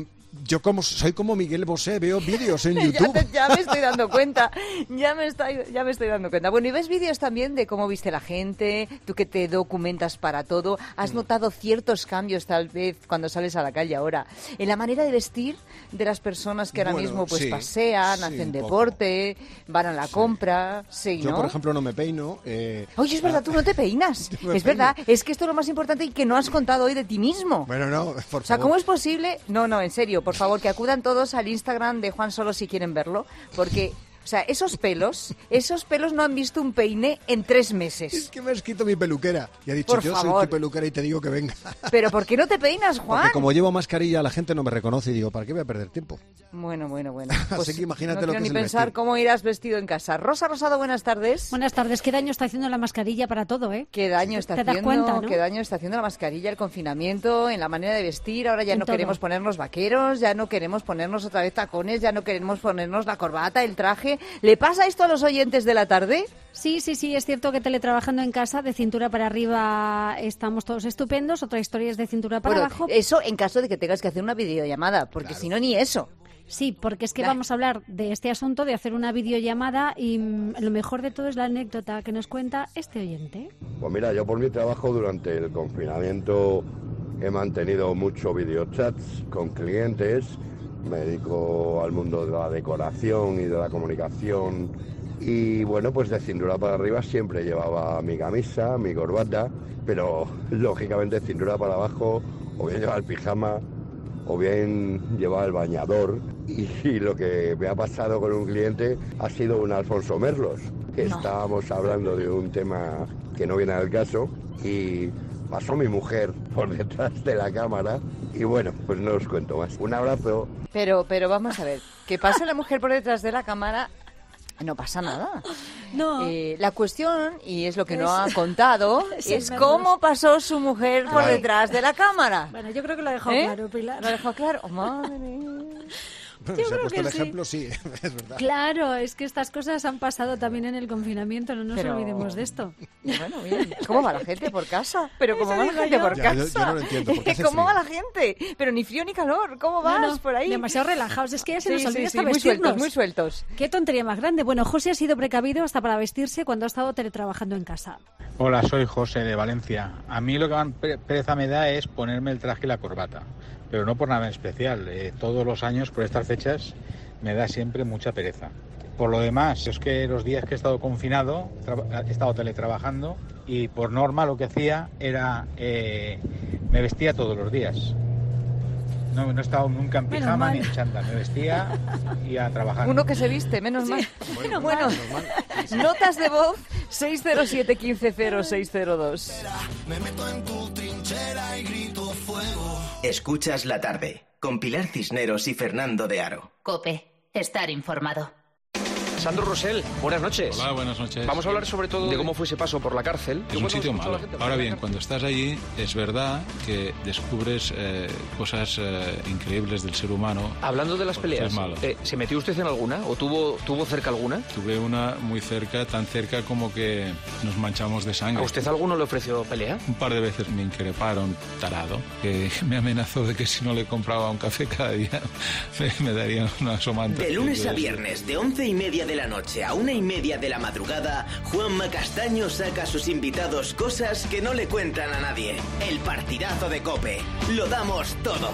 Speaker 14: yo como soy como Miguel Bosé, veo vídeos en
Speaker 6: ya,
Speaker 14: YouTube.
Speaker 6: te- ya me estoy dando cuenta, ya me, estoy, ya me estoy dando cuenta. Bueno, y ves vídeos también de cómo viste la gente, tú que te documentas para todo. ¿Has
Speaker 14: Mm.
Speaker 6: notado ciertos cambios tal vez cuando sales a la calle ahora? En la manera de vestir de las personas que ahora
Speaker 14: Bueno,
Speaker 6: mismo pues
Speaker 14: sí,
Speaker 6: pasean,
Speaker 14: sí,
Speaker 6: hacen
Speaker 14: un poco.
Speaker 6: deporte, van a la compra, sí,
Speaker 14: Yo,
Speaker 6: ¿no?
Speaker 14: por ejemplo, no me peino. eh,
Speaker 6: Oye, es verdad, tú no te peinas.
Speaker 14: Yo me
Speaker 6: Es verdad, es que esto es lo más importante y que no has contado hoy de ti mismo.
Speaker 14: Bueno, no, por
Speaker 6: O sea,
Speaker 14: favor.
Speaker 6: ¿cómo es posible? No, no, en serio, por favor, que acudan todos al Instagram de Juan Solo si quieren verlo, porque, o sea, esos pelos, esos pelos no han visto un peine en tres meses.
Speaker 14: Es que me ha escrito mi peluquera y ha dicho,
Speaker 6: Por
Speaker 14: yo soy
Speaker 6: favor.
Speaker 14: tu peluquera y te digo que venga.
Speaker 6: Pero ¿por qué no te peinas, Juan?
Speaker 14: Porque como llevo mascarilla, la gente no me reconoce y digo, ¿para qué voy a perder tiempo?
Speaker 6: Bueno, bueno, bueno.
Speaker 14: Así que imagínate
Speaker 6: no
Speaker 14: lo
Speaker 6: quiero
Speaker 14: que
Speaker 6: ni
Speaker 14: es el
Speaker 6: pensar
Speaker 14: vestir.
Speaker 6: cómo irás vestido en casa. Rosa Rosado, buenas tardes.
Speaker 24: Buenas tardes. ¿Qué daño está haciendo la mascarilla para todo, eh?
Speaker 6: ¿Qué daño está
Speaker 24: ¿Te das
Speaker 6: haciendo?
Speaker 24: cuenta, no?
Speaker 6: ¿Qué daño está haciendo la mascarilla, el confinamiento, en la manera de vestir? Ahora ya
Speaker 24: En
Speaker 6: no
Speaker 24: todo.
Speaker 6: queremos ponernos vaqueros, ya no queremos ponernos otra vez tacones, ya no queremos ponernos la corbata, el traje. ¿Le pasa esto a los oyentes de la tarde?
Speaker 24: Sí, sí, sí, es cierto que teletrabajando en casa, de cintura para arriba estamos todos estupendos, otra historia es de cintura para
Speaker 6: Bueno,
Speaker 24: abajo.
Speaker 6: eso en caso de que tengas que hacer una videollamada, porque si no, ni eso.
Speaker 24: Sí, porque es que
Speaker 6: Nah.
Speaker 24: vamos a hablar de este asunto, de hacer una videollamada y mm, lo mejor de todo es la anécdota que nos cuenta este oyente.
Speaker 25: Pues mira, yo por mi trabajo durante el confinamiento
Speaker 4: he mantenido muchos videochats con clientes, me dedico al mundo de la decoración y de la comunicación y bueno, pues de cintura para arriba siempre llevaba mi camisa, mi corbata, pero lógicamente cintura para abajo o bien llevaba el pijama o bien llevaba el bañador y, y lo que me ha pasado con un cliente ha sido un Alfonso Merlos, que no. Estábamos hablando de un tema que no viene al caso y pasó mi mujer por detrás de la cámara y bueno, pues no os cuento más. Un abrazo.
Speaker 6: Pero, pero vamos a ver, que pase la mujer por detrás de la cámara, no pasa nada.
Speaker 24: No.
Speaker 6: Eh, la cuestión, y es lo que es, no ha contado, es,
Speaker 24: es
Speaker 6: cómo pasó su mujer por
Speaker 24: Ay.
Speaker 6: detrás de la cámara.
Speaker 24: Bueno, yo creo que lo ha dejado
Speaker 6: ¿Eh?
Speaker 24: claro, Pilar.
Speaker 6: Lo ha dejado claro. Oh, madre mía.
Speaker 14: Yo
Speaker 24: Se
Speaker 14: ha puesto el
Speaker 24: sí.
Speaker 14: ejemplo, sí, es verdad.
Speaker 24: Claro, es que estas cosas han pasado también en el confinamiento, no nos
Speaker 6: Pero...
Speaker 24: olvidemos de esto.
Speaker 6: Bueno, bien. ¿Cómo va la gente por casa? Pero ¿cómo
Speaker 24: Eso
Speaker 6: va la
Speaker 24: digo
Speaker 6: gente
Speaker 24: yo.
Speaker 6: por
Speaker 14: Ya,
Speaker 6: casa?
Speaker 14: yo, yo no lo entiendo. ¿Por qué hace
Speaker 6: ¿Cómo
Speaker 14: frío?
Speaker 6: va la gente? Pero ni frío ni calor. ¿Cómo vas
Speaker 24: No, no,
Speaker 6: por ahí?
Speaker 24: demasiado relajados. Es que ya se
Speaker 6: Sí,
Speaker 24: nos
Speaker 6: sí,
Speaker 24: olvida
Speaker 6: sí,
Speaker 24: hasta
Speaker 6: muy
Speaker 24: vestirnos.
Speaker 6: sueltos, muy sueltos.
Speaker 24: Qué tontería más grande. Bueno, José ha sido precavido hasta para vestirse cuando ha estado teletrabajando en casa.
Speaker 5: Hola, soy José de Valencia. A mí lo que más pereza me da es ponerme el traje y la corbata, pero no por nada en especial. Eh, todos los años, por estas fechas, me da siempre mucha pereza. Por lo demás, es que los días que he estado confinado, he estado teletrabajando y por norma lo que hacía era, eh, me vestía todos los días. No, no he estado nunca en pijama ni en chándal, me vestía y a trabajar.
Speaker 6: Uno que se viste, menos
Speaker 24: Sí.
Speaker 6: mal.
Speaker 24: Bueno,
Speaker 6: Bueno, notas de voz seis cero siete, uno cinco cero seis cero dos.
Speaker 2: Me meto en tu trinchera y grito fuego. Escuchas la tarde con Pilar Cisneros y Fernando de Aro.
Speaker 3: COPE. Estar informado.
Speaker 21: Sandro Rosell, buenas noches.
Speaker 22: Hola, buenas noches.
Speaker 21: Vamos a hablar sobre todo de cómo fue ese paso por la cárcel.
Speaker 22: Es un sitio malo. Ahora bien, cuando estás allí, es verdad que descubres eh, cosas eh, increíbles del ser humano.
Speaker 21: Hablando de las peleas,
Speaker 22: es malo.
Speaker 21: Eh, ¿se metió usted en alguna o tuvo, tuvo cerca alguna?
Speaker 22: Tuve una muy cerca, tan cerca como que nos manchamos de sangre.
Speaker 21: ¿A usted alguno le ofreció pelea?
Speaker 22: Un par de veces me increparon tarado, que me amenazó de que si no le compraba un café cada día me, me darían una somanta.
Speaker 2: De lunes a viernes, de once y media de la noche a una y media de la madrugada, Juanma Castaño saca a sus invitados cosas que no le cuentan a nadie. El partidazo de COPE. Lo damos todo.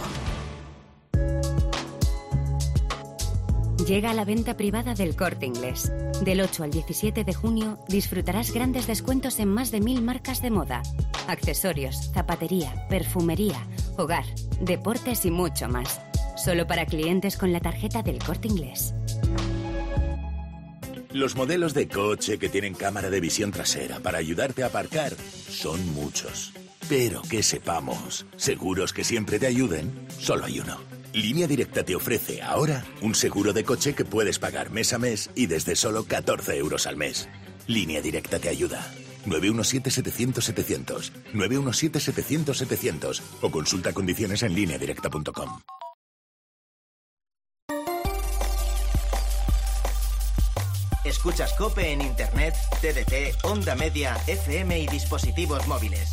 Speaker 25: Llega a la venta privada del Corte Inglés. Del ocho al diecisiete de junio disfrutarás grandes descuentos en más de mil marcas de moda, accesorios, zapatería, perfumería, hogar, deportes y mucho más. Solo para clientes con la tarjeta del Corte Inglés.
Speaker 18: Los modelos de coche que tienen cámara de visión trasera para ayudarte a aparcar son muchos. Pero que sepamos, seguros que siempre te ayuden, solo hay uno. Línea Directa te ofrece ahora un seguro de coche que puedes pagar mes a mes y desde solo catorce euros al mes. Línea Directa te ayuda. nueve uno siete, setecientos, setecientos. nueve uno siete, setecientos, setecientos. O consulta condiciones en línea directa punto com.
Speaker 2: Escuchas COPE en Internet, T D T, Onda Media, F M y dispositivos móviles.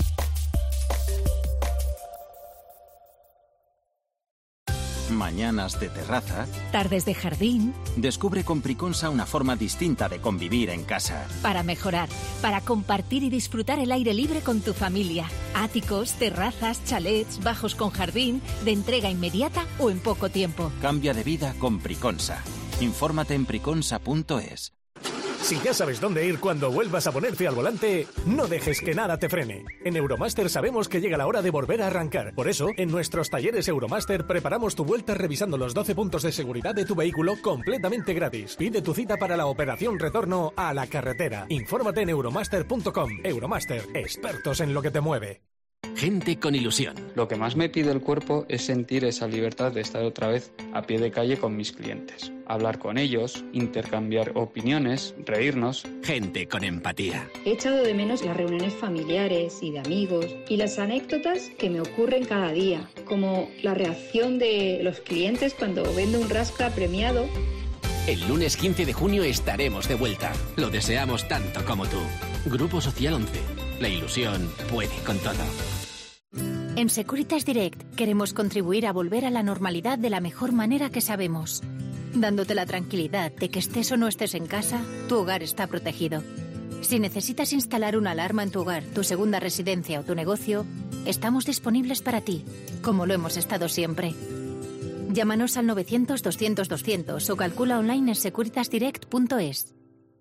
Speaker 26: Mañanas de terraza.
Speaker 27: Tardes de jardín.
Speaker 26: Descubre con Priconsa una forma distinta de convivir en casa.
Speaker 27: Para mejorar, para compartir y disfrutar el aire libre con tu familia. Áticos, terrazas, chalets, bajos con jardín, de entrega inmediata o en poco tiempo.
Speaker 26: Cambia de vida con Priconsa. Infórmate en priconsa punto es.
Speaker 28: Si ya sabes dónde ir cuando vuelvas a ponerte al volante, no dejes que nada te frene. En Euromaster sabemos que llega la hora de volver a arrancar. Por eso, en nuestros talleres Euromaster preparamos tu vuelta revisando los doce puntos de seguridad de tu vehículo completamente gratis. Pide tu cita para la operación retorno a la carretera. Infórmate en euromaster punto com. Euromaster, expertos en lo que te mueve.
Speaker 29: Gente con ilusión.
Speaker 30: Lo que más me pide el cuerpo es sentir esa libertad de estar otra vez a pie de calle con mis clientes. Hablar con ellos, intercambiar opiniones, reírnos.
Speaker 29: Gente con empatía.
Speaker 31: He echado de menos las reuniones familiares y de amigos y las anécdotas que me ocurren cada día, como la reacción de los clientes cuando vendo un rasca premiado.
Speaker 29: El lunes quince de junio estaremos de vuelta. Lo deseamos tanto como tú. Grupo Social once. La ilusión puede con todo.
Speaker 27: En Securitas Direct queremos contribuir a volver a la normalidad de la mejor manera que sabemos, dándote la tranquilidad de que estés o no estés en casa, tu hogar está protegido. Si necesitas instalar una alarma en tu hogar, tu segunda residencia o tu negocio, estamos disponibles para ti, como lo hemos estado siempre. Llámanos al novecientos, doscientos, doscientos o calcula online en securitas direct punto es.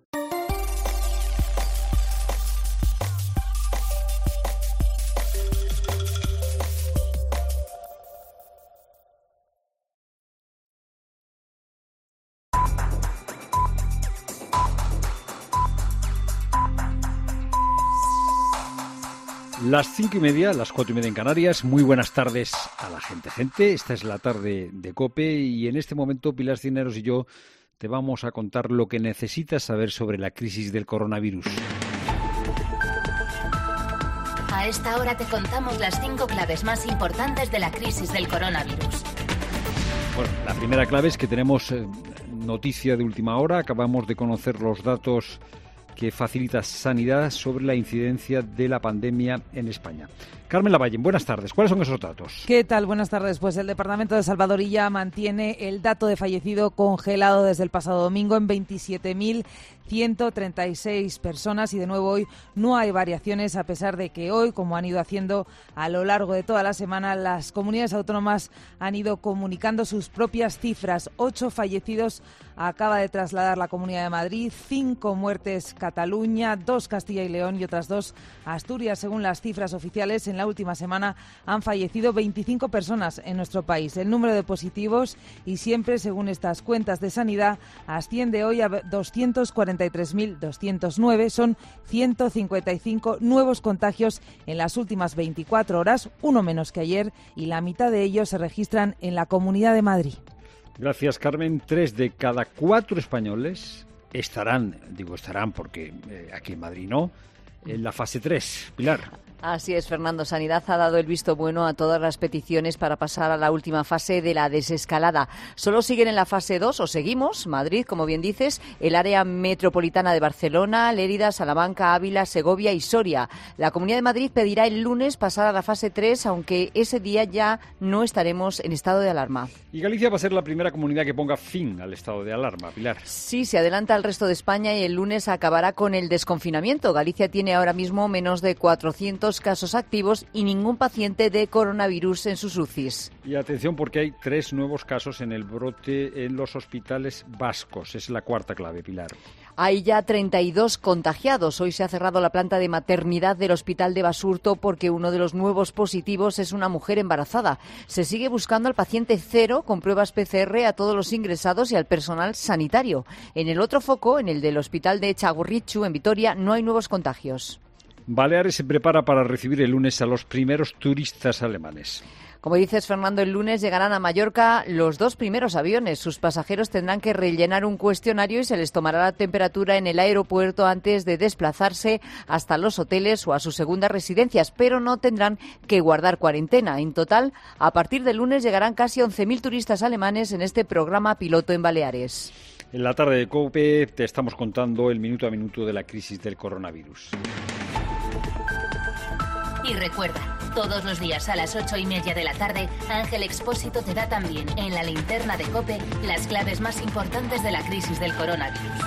Speaker 1: Las cinco y media, las cuatro y media en Canarias. Muy buenas tardes a la gente. Gente, esta es la tarde de COPE y en este momento Pilar Cisneros y yo te vamos a contar lo que necesitas saber sobre la crisis del coronavirus.
Speaker 27: A esta hora te contamos las cinco claves más importantes de la crisis del coronavirus.
Speaker 1: Bueno, la primera clave es que tenemos eh, noticia de última hora. Acabamos de conocer los datos que facilita Sanidad sobre la incidencia de la pandemia en España. Carmen Lavalle, buenas tardes. ¿Cuáles son esos datos?
Speaker 7: ¿Qué tal? Buenas tardes. Pues el Departamento de Salvadorilla mantiene el dato de fallecido congelado desde el pasado domingo en veintisiete mil ciento treinta y seis personas y de nuevo hoy no hay variaciones a pesar de que hoy, como han ido haciendo a lo largo de toda la semana, las comunidades autónomas han ido comunicando sus propias cifras. Ocho fallecidos acaba de trasladar la Comunidad de Madrid, cinco muertes Cataluña, dos Castilla y León y otras dos Asturias. Según las cifras oficiales, en la última semana han fallecido veinticinco personas en nuestro país. El número de positivos, y siempre según estas cuentas de Sanidad, asciende hoy a doscientos cuarenta y tres mil doscientos nueve. Son ciento cincuenta y cinco nuevos contagios en las últimas veinticuatro horas, uno menos que ayer, y la mitad de ellos se registran en la Comunidad de Madrid.
Speaker 1: Gracias, Carmen. Tres de cada cuatro españoles estarán, digo estarán porque eh, aquí en Madrid no, en la fase tres. Pilar.
Speaker 6: Así es, Fernando. Sanidad ha dado el visto bueno a todas las peticiones para pasar a la última fase de la desescalada. Solo siguen en la fase dos, o seguimos, Madrid, como bien dices, el área metropolitana de Barcelona, Lérida, Salamanca, Ávila, Segovia y Soria. La Comunidad de Madrid pedirá el lunes pasar a la fase tres, aunque ese día ya no estaremos en estado de alarma.
Speaker 1: Y Galicia va a ser la primera comunidad que ponga fin al estado de alarma, Pilar.
Speaker 6: Sí, se adelanta al resto de España y el lunes acabará con el desconfinamiento. Galicia tiene ahora mismo menos de cuatrocientos casos activos y ningún paciente de coronavirus en sus U C Is.
Speaker 1: Y atención porque hay tres nuevos casos en el brote en los hospitales vascos. Es la cuarta clave, Pilar.
Speaker 6: Hay ya treinta y dos contagiados. Hoy se ha cerrado la planta de maternidad del Hospital de Basurto porque uno de los nuevos positivos es una mujer embarazada. Se sigue buscando al paciente cero con pruebas P C R a todos los ingresados y al personal sanitario. En el otro foco, en el del Hospital de Txagorritxu, en Vitoria, no hay nuevos contagios.
Speaker 1: Baleares se prepara para recibir el lunes a los primeros turistas alemanes.
Speaker 6: Como dices, Fernando, el lunes llegarán a Mallorca los dos primeros aviones. Sus pasajeros tendrán que rellenar un cuestionario y se les tomará la temperatura en el aeropuerto antes de desplazarse hasta los hoteles o a sus segundas residencias, pero no tendrán que guardar cuarentena. En total, a partir del lunes llegarán casi once mil turistas alemanes en este programa piloto en Baleares.
Speaker 1: En la tarde de COPE te estamos contando el minuto a minuto de la crisis del coronavirus.
Speaker 27: Y recuerda, todos los días a las ocho y media de la tarde, Ángel Expósito te da también en la linterna de COPE las claves más importantes de la crisis del coronavirus.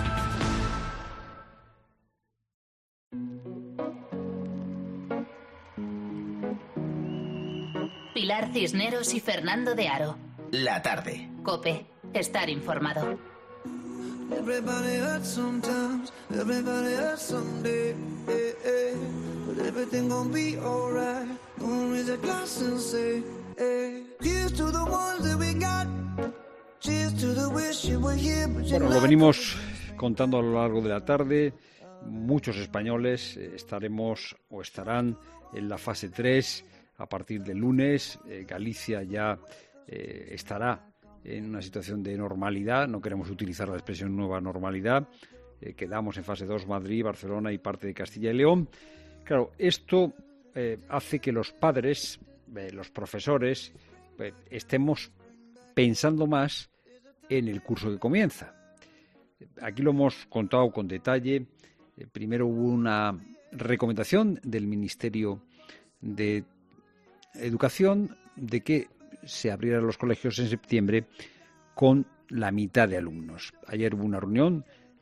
Speaker 27: Pilar Cisneros y Fernando de Aro.
Speaker 2: La tarde.
Speaker 27: COPE, estar informado.
Speaker 8: Everybody hurts sometimes, everybody hurts someday, eh, eh. But everything gon' be alright. Gonna raise a glass and say, eh. Here's to the ones that we got. Cheers to the wish you were here, but
Speaker 1: Bueno, lo venimos contando a lo largo de la tarde. Muchos españoles estaremos o estarán en la fase tres a partir del lunes. Eh, Galicia ya eh, estará en una situación de normalidad, no queremos utilizar la expresión nueva normalidad, eh, quedamos en fase dos Madrid, Barcelona y parte de Castilla y León. Claro, esto eh, hace que los padres, eh, los profesores, eh, estemos pensando más en el curso que comienza. Aquí lo hemos contado con detalle. Eh, primero hubo una recomendación del Ministerio de Educación de que se abrieran los colegios en septiembre con la mitad de alumnos. Ayer hubo una reunión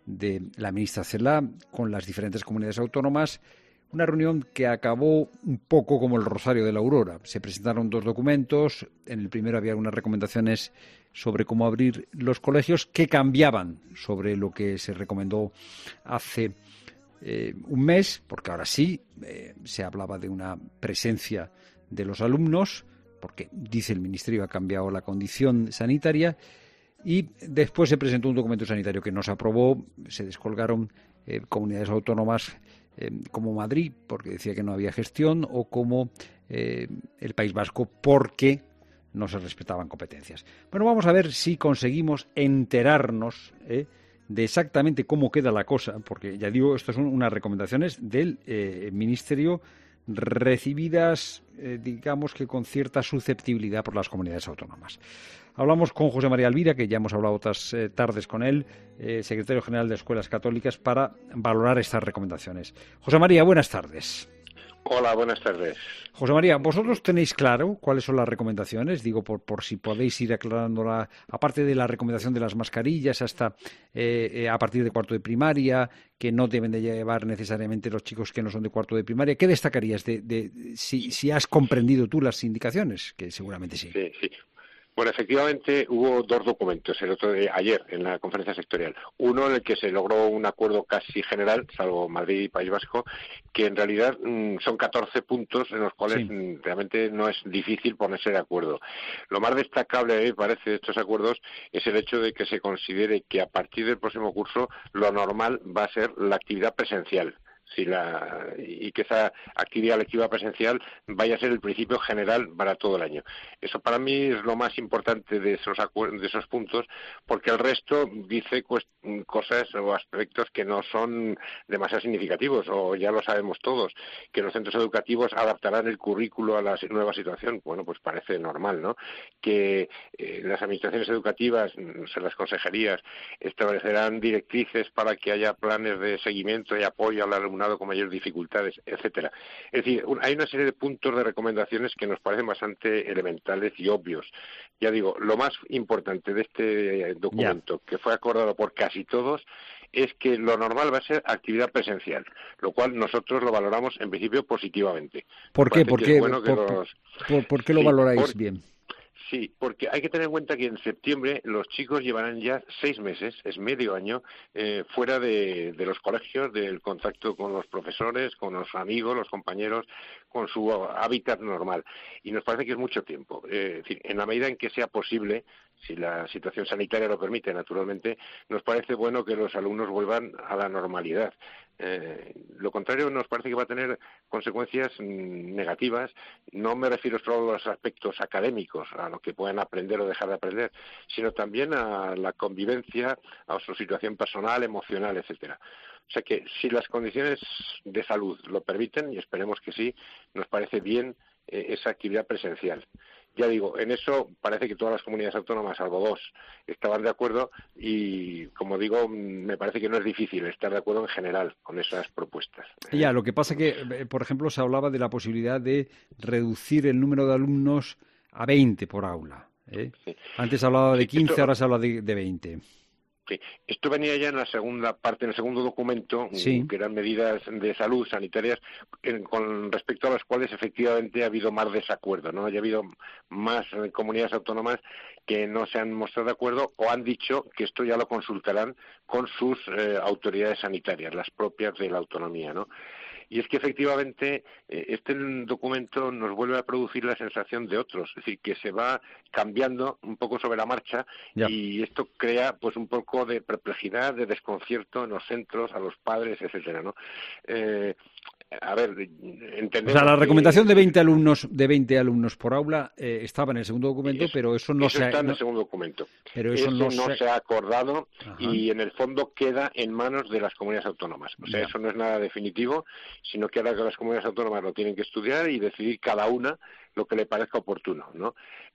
Speaker 1: de la ministra Celaá con las diferentes comunidades autónomas. Una reunión que acabó un poco como el Rosario de la Aurora. Se presentaron dos documentos. En el primero había algunas recomendaciones sobre cómo abrir los colegios que cambiaban sobre lo que se recomendó hace eh, un mes, porque ahora sí eh, se hablaba de una presencia de los alumnos, porque dice el Ministerio ha cambiado la condición sanitaria, y después se presentó un documento sanitario que no se aprobó. Se descolgaron eh, comunidades autónomas eh, como Madrid, porque decía que no había gestión, o como eh, el País Vasco, porque no se respetaban competencias. Bueno, vamos a ver si conseguimos enterarnos eh, de exactamente cómo queda la cosa, porque ya digo, estas son unas recomendaciones del eh, Ministerio recibidas, eh, digamos que con cierta susceptibilidad por las comunidades autónomas. Hablamos con José María Alvira, que ya hemos hablado otras eh, tardes con él, eh, secretario general de Escuelas Católicas, para valorar estas recomendaciones. José María, buenas tardes.
Speaker 9: Hola, buenas tardes.
Speaker 1: José María, ¿vosotros tenéis claro cuáles son las recomendaciones? Digo, por, por si podéis ir aclarándola, aparte de la recomendación de las mascarillas hasta eh, eh, a partir de cuarto de primaria, que no deben de llevar necesariamente los chicos que no son de cuarto de primaria. ¿Qué destacarías de, de si, si has comprendido tú las indicaciones? Que seguramente sí.
Speaker 9: Sí, sí. Bueno, efectivamente hubo dos documentos el otro de ayer en la conferencia sectorial. Uno en el que se logró un acuerdo casi general, salvo Madrid y País Vasco, que en realidad mmm, son catorce puntos en los cuales sí. mmm, realmente no es difícil ponerse de acuerdo. Lo más destacable, a mí me parece, de estos acuerdos es el hecho de que se considere que a partir del próximo curso lo normal va a ser la actividad presencial. Si la, y que esa actividad lectiva presencial vaya a ser el principio general para todo el año. Eso para mí es lo más importante de esos de esos puntos, porque el resto dice pues, cosas o aspectos que no son demasiado significativos, o ya lo sabemos todos, que los centros educativos adaptarán el currículo a la nueva situación. Bueno, pues parece normal, ¿no? Que eh, las administraciones educativas, las consejerías, establecerán directrices para que haya planes de seguimiento y apoyo al alumnado con mayores dificultades, etcétera. Es decir, hay una serie de puntos de recomendaciones que nos parecen bastante elementales y obvios. Ya digo, lo más importante de este documento, yeah. que fue acordado por casi todos, es que lo normal va a ser actividad presencial, lo cual nosotros lo valoramos en principio positivamente.
Speaker 1: ¿Por qué? ¿Por qué, bueno por, los... por, por qué lo sí, valoráis por... bien?
Speaker 9: Sí, porque hay que tener en cuenta que en septiembre los chicos llevarán ya seis meses, es medio año, eh, fuera de, de los colegios, del contacto con los profesores, con los amigos, los compañeros, con su hábitat normal. Y nos parece que es mucho tiempo. Eh, es decir, en la medida en que sea posible, si la situación sanitaria lo permite, naturalmente, nos parece bueno que los alumnos vuelvan a la normalidad. Eh, lo contrario nos parece que va a tener consecuencias mmm, negativas. No me refiero solo a los aspectos académicos, a lo que puedan aprender o dejar de aprender, sino también a la convivencia, a su situación personal, emocional, etcétera. O sea que si las condiciones de salud lo permiten, y esperemos que sí, nos parece bien eh, esa actividad presencial. Ya digo, en eso parece que todas las comunidades autónomas, salvo dos, estaban de acuerdo y, como digo, me parece que no es difícil estar de acuerdo en general con esas propuestas.
Speaker 1: Ya, lo que pasa que, por ejemplo, se hablaba de la posibilidad de reducir el número de alumnos a veinte por aula. ¿eh? Sí. Antes se hablaba de quince, Esto... ahora se habla de, de veinte.
Speaker 9: Sí. Esto venía ya en la segunda parte, en el segundo documento, sí. que eran medidas de salud sanitarias en, con respecto a las cuales efectivamente ha habido más desacuerdo, ¿no? Ha habido más eh, comunidades autónomas que no se han mostrado de acuerdo o han dicho que esto ya lo consultarán con sus eh, autoridades sanitarias, las propias de la autonomía, ¿no? Y es que efectivamente este documento nos vuelve a producir la sensación de otros, es decir, que se va cambiando un poco sobre la marcha ya. Y esto crea pues un poco de perplejidad, de desconcierto en los centros, a los padres, etcétera, ¿no? Eh, a ver, entendemos. O sea,
Speaker 1: la recomendación que... de veinte alumnos, de veinte alumnos por aula eh, estaba en el segundo documento,
Speaker 9: eso,
Speaker 1: pero eso no
Speaker 9: eso
Speaker 1: se ha...
Speaker 9: está en
Speaker 1: no...
Speaker 9: el segundo documento.
Speaker 1: Pero eso,
Speaker 9: eso
Speaker 1: no,
Speaker 9: no
Speaker 1: se...
Speaker 9: se ha acordado. Ajá. Y en el fondo queda en manos de las comunidades autónomas. O sea, ya. Eso no es nada definitivo, sino que ahora que las comunidades autónomas lo tienen que estudiar y decidir cada una lo que le parezca oportuno, ¿no?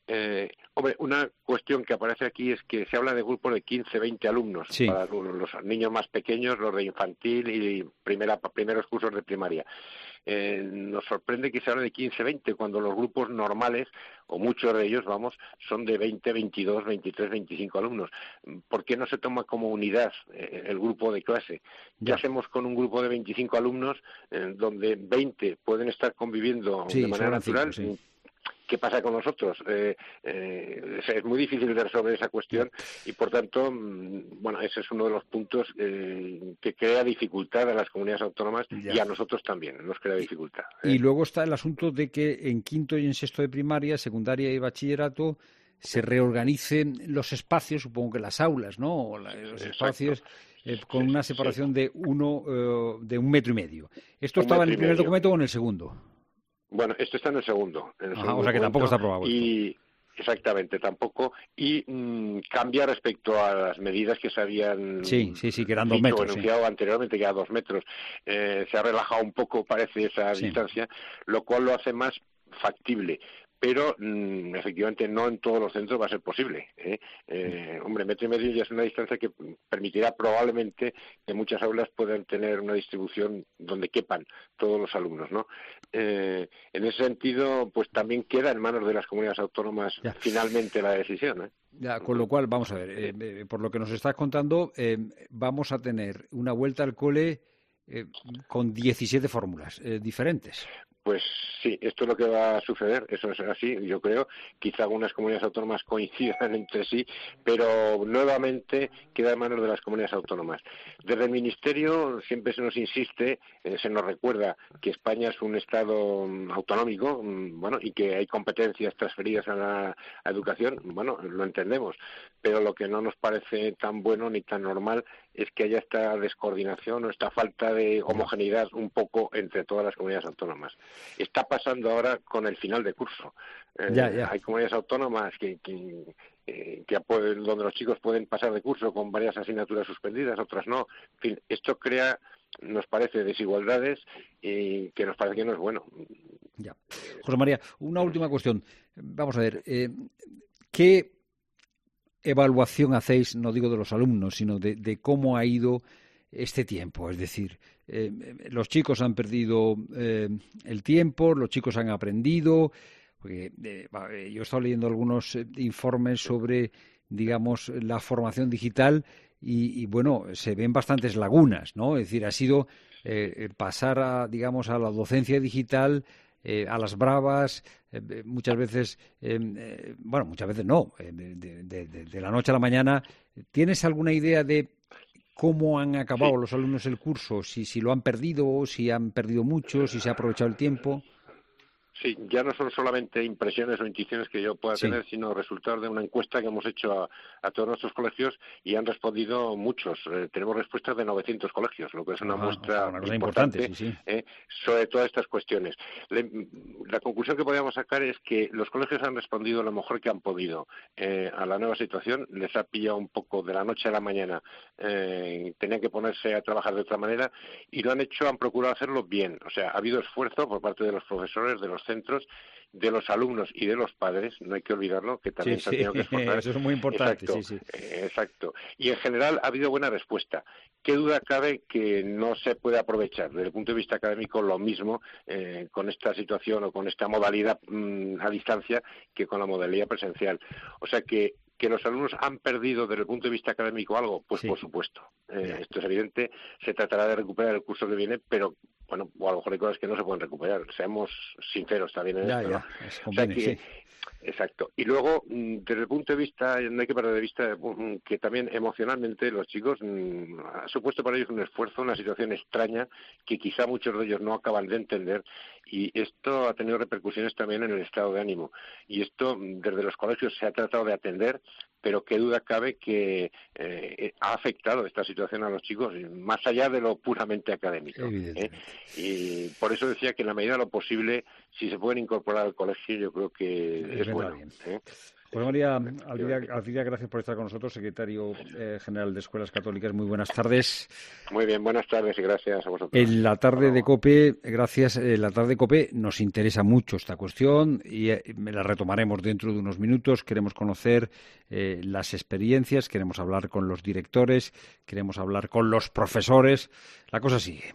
Speaker 9: Eh, hombre, una cuestión que aparece aquí es que se habla de grupos de quince, veinte alumnos,
Speaker 1: sí,
Speaker 9: para los niños más pequeños, los de infantil y primera, primeros cursos de primaria. Eh, nos sorprende que se hable de quince, veinte, cuando los grupos normales, o muchos de ellos, vamos, son de veinte, veintidós, veintitrés, veinticinco alumnos. ¿Por qué no se toma como unidad eh, el grupo de clase? ¿Qué
Speaker 1: ya.
Speaker 9: hacemos con un grupo de veinticinco alumnos eh, donde veinte pueden estar conviviendo
Speaker 1: Sí,
Speaker 9: de manera natural?
Speaker 1: Cinco, sí.
Speaker 9: ¿Qué pasa con nosotros? Eh, eh, es muy difícil de resolver esa cuestión y, por tanto, bueno, ese es uno de los puntos eh, que crea dificultad a las comunidades autónomas
Speaker 1: ya.
Speaker 9: y a nosotros también nos crea dificultad. ¿eh?
Speaker 1: Y luego está el asunto de que en quinto y en sexto de primaria, secundaria y bachillerato se reorganicen los espacios, supongo que las aulas, ¿no? O la, los espacios eh, con
Speaker 9: sí,
Speaker 1: una separación sí. de uno eh, de un metro y medio. ¿Esto
Speaker 9: un
Speaker 1: estaba en el primer
Speaker 9: medio.
Speaker 1: documento o en el segundo?
Speaker 9: Bueno, esto está en el segundo. En el
Speaker 1: Ajá,
Speaker 9: segundo
Speaker 1: o sea que tampoco está aprobado.
Speaker 9: Y exactamente, tampoco. Y mmm, cambia respecto a las medidas que se habían
Speaker 1: sí, sí, sí, que eran dos
Speaker 9: dicho,
Speaker 1: metros,
Speaker 9: enunciado
Speaker 1: sí.
Speaker 9: anteriormente, que era dos metros. Eh, se ha relajado un poco, parece, esa
Speaker 1: sí.
Speaker 9: distancia, lo cual lo hace más factible. Pero mmm, efectivamente no en todos los centros va a ser posible. ¿eh? Eh, hombre, metro y medio ya es una distancia que permitirá probablemente que muchas aulas puedan tener una distribución donde quepan todos los alumnos, ¿no? Eh, en ese sentido, pues también queda en manos de las comunidades autónomas ya. finalmente la decisión. ¿eh?
Speaker 1: Ya, con lo cual, vamos a ver, eh, eh, por lo que nos estás contando, eh, vamos a tener una vuelta al cole eh, con diecisiete fórmulas eh, diferentes.
Speaker 9: Pues sí, esto es lo que va a suceder, eso es así, yo creo. Quizá algunas comunidades autónomas coincidan entre sí, pero nuevamente queda en manos de las comunidades autónomas. Desde el Ministerio siempre se nos insiste, eh, se nos recuerda que España es un Estado um, autonómico, um, bueno, y que hay competencias transferidas a la a educación, bueno, lo entendemos, pero lo que no nos parece tan bueno ni tan normal es que haya esta descoordinación o esta falta de homogeneidad un poco entre todas las comunidades autónomas. Está pasando ahora con el final de curso. Eh,
Speaker 1: ya, ya.
Speaker 9: Hay comunidades autónomas que, que, eh, que pueden, donde los chicos pueden pasar de curso con varias asignaturas suspendidas, otras no. En fin, esto crea, nos parece, desigualdades y que nos parece que no es bueno.
Speaker 1: Ya. José María, una última cuestión. Vamos a ver, eh, ¿qué evaluación hacéis, no digo de los alumnos, sino de, de cómo ha ido este tiempo? Es decir, eh, los chicos han perdido eh, el tiempo, los chicos han aprendido, porque eh, yo he estado leyendo algunos eh, informes sobre, digamos, la formación digital y, y, bueno, se ven bastantes lagunas, ¿no? Es decir, ha sido eh, pasar a, digamos, a la docencia digital Eh, a las bravas, eh, muchas veces, eh, eh, bueno, muchas veces no, eh, de, de, de, de la noche a la mañana. ¿Tienes alguna idea de cómo han acabado sí. los alumnos el curso? Si, si lo han perdido, si han perdido mucho, si se ha aprovechado el tiempo.
Speaker 9: Sí, ya no son solamente impresiones o intuiciones que yo pueda
Speaker 1: sí.
Speaker 9: tener, sino resultados de una encuesta que hemos hecho a, a todos nuestros colegios y han respondido muchos. Eh, tenemos respuestas de novecientos colegios, lo que es una ah, muestra una cosa importante, importante sí, sí. Eh, sobre todas estas cuestiones. Le, la conclusión que podríamos sacar es que los colegios han respondido lo mejor que han podido eh, a la nueva situación. Les ha pillado un poco de la noche a la mañana, eh, tenían que ponerse a trabajar de otra manera y lo han hecho, han procurado hacerlo bien. O sea, ha habido esfuerzo por parte de los profesores, de los centros, de los alumnos y de los padres, no hay que olvidarlo, que también
Speaker 1: sí,
Speaker 9: se han tenido
Speaker 1: sí.
Speaker 9: que esforzar.
Speaker 1: Eso es muy importante,
Speaker 9: exacto,
Speaker 1: sí, sí.
Speaker 9: Eh, exacto. Y en general ha habido buena respuesta. ¿Qué duda cabe que no se puede aprovechar desde el punto de vista académico lo mismo eh, con esta situación o con esta modalidad mmm, a distancia que con la modalidad presencial? O sea que ¿que los alumnos han perdido desde el punto de vista académico algo? Pues sí. por supuesto. Eh, esto es evidente. Se tratará de recuperar el curso que viene, pero bueno, o a lo mejor hay cosas que no se pueden recuperar. Seamos sinceros también en
Speaker 1: ya,
Speaker 9: esto,
Speaker 1: ya.
Speaker 9: ¿no?
Speaker 1: Es conviene,
Speaker 9: o sea que,
Speaker 1: sí.
Speaker 9: Exacto. Y luego, desde el punto de vista, no hay que perder de vista que también emocionalmente los chicos ha supuesto para ellos un esfuerzo, una situación extraña que quizá muchos de ellos no acaban de entender y esto ha tenido repercusiones también en el estado de ánimo. Y esto desde los colegios se ha tratado de atender, pero qué duda cabe que eh, ha afectado esta situación a los chicos más allá de lo puramente académico. ¿eh? Y por eso decía que en la medida de lo posible, si se pueden incorporar al colegio, yo creo que es, es bueno. ¿eh?
Speaker 1: Pues María Alvidia, Alvidia, gracias por estar con nosotros, secretario eh, general de Escuelas Católicas. Muy buenas tardes.
Speaker 9: Muy bien, buenas tardes y gracias a vosotros.
Speaker 1: En la tarde de COPE, gracias, en la tarde de COPE nos interesa mucho esta cuestión y eh, la retomaremos dentro de unos minutos. Queremos conocer eh, las experiencias, queremos hablar con los directores, queremos hablar con los profesores. La cosa sigue.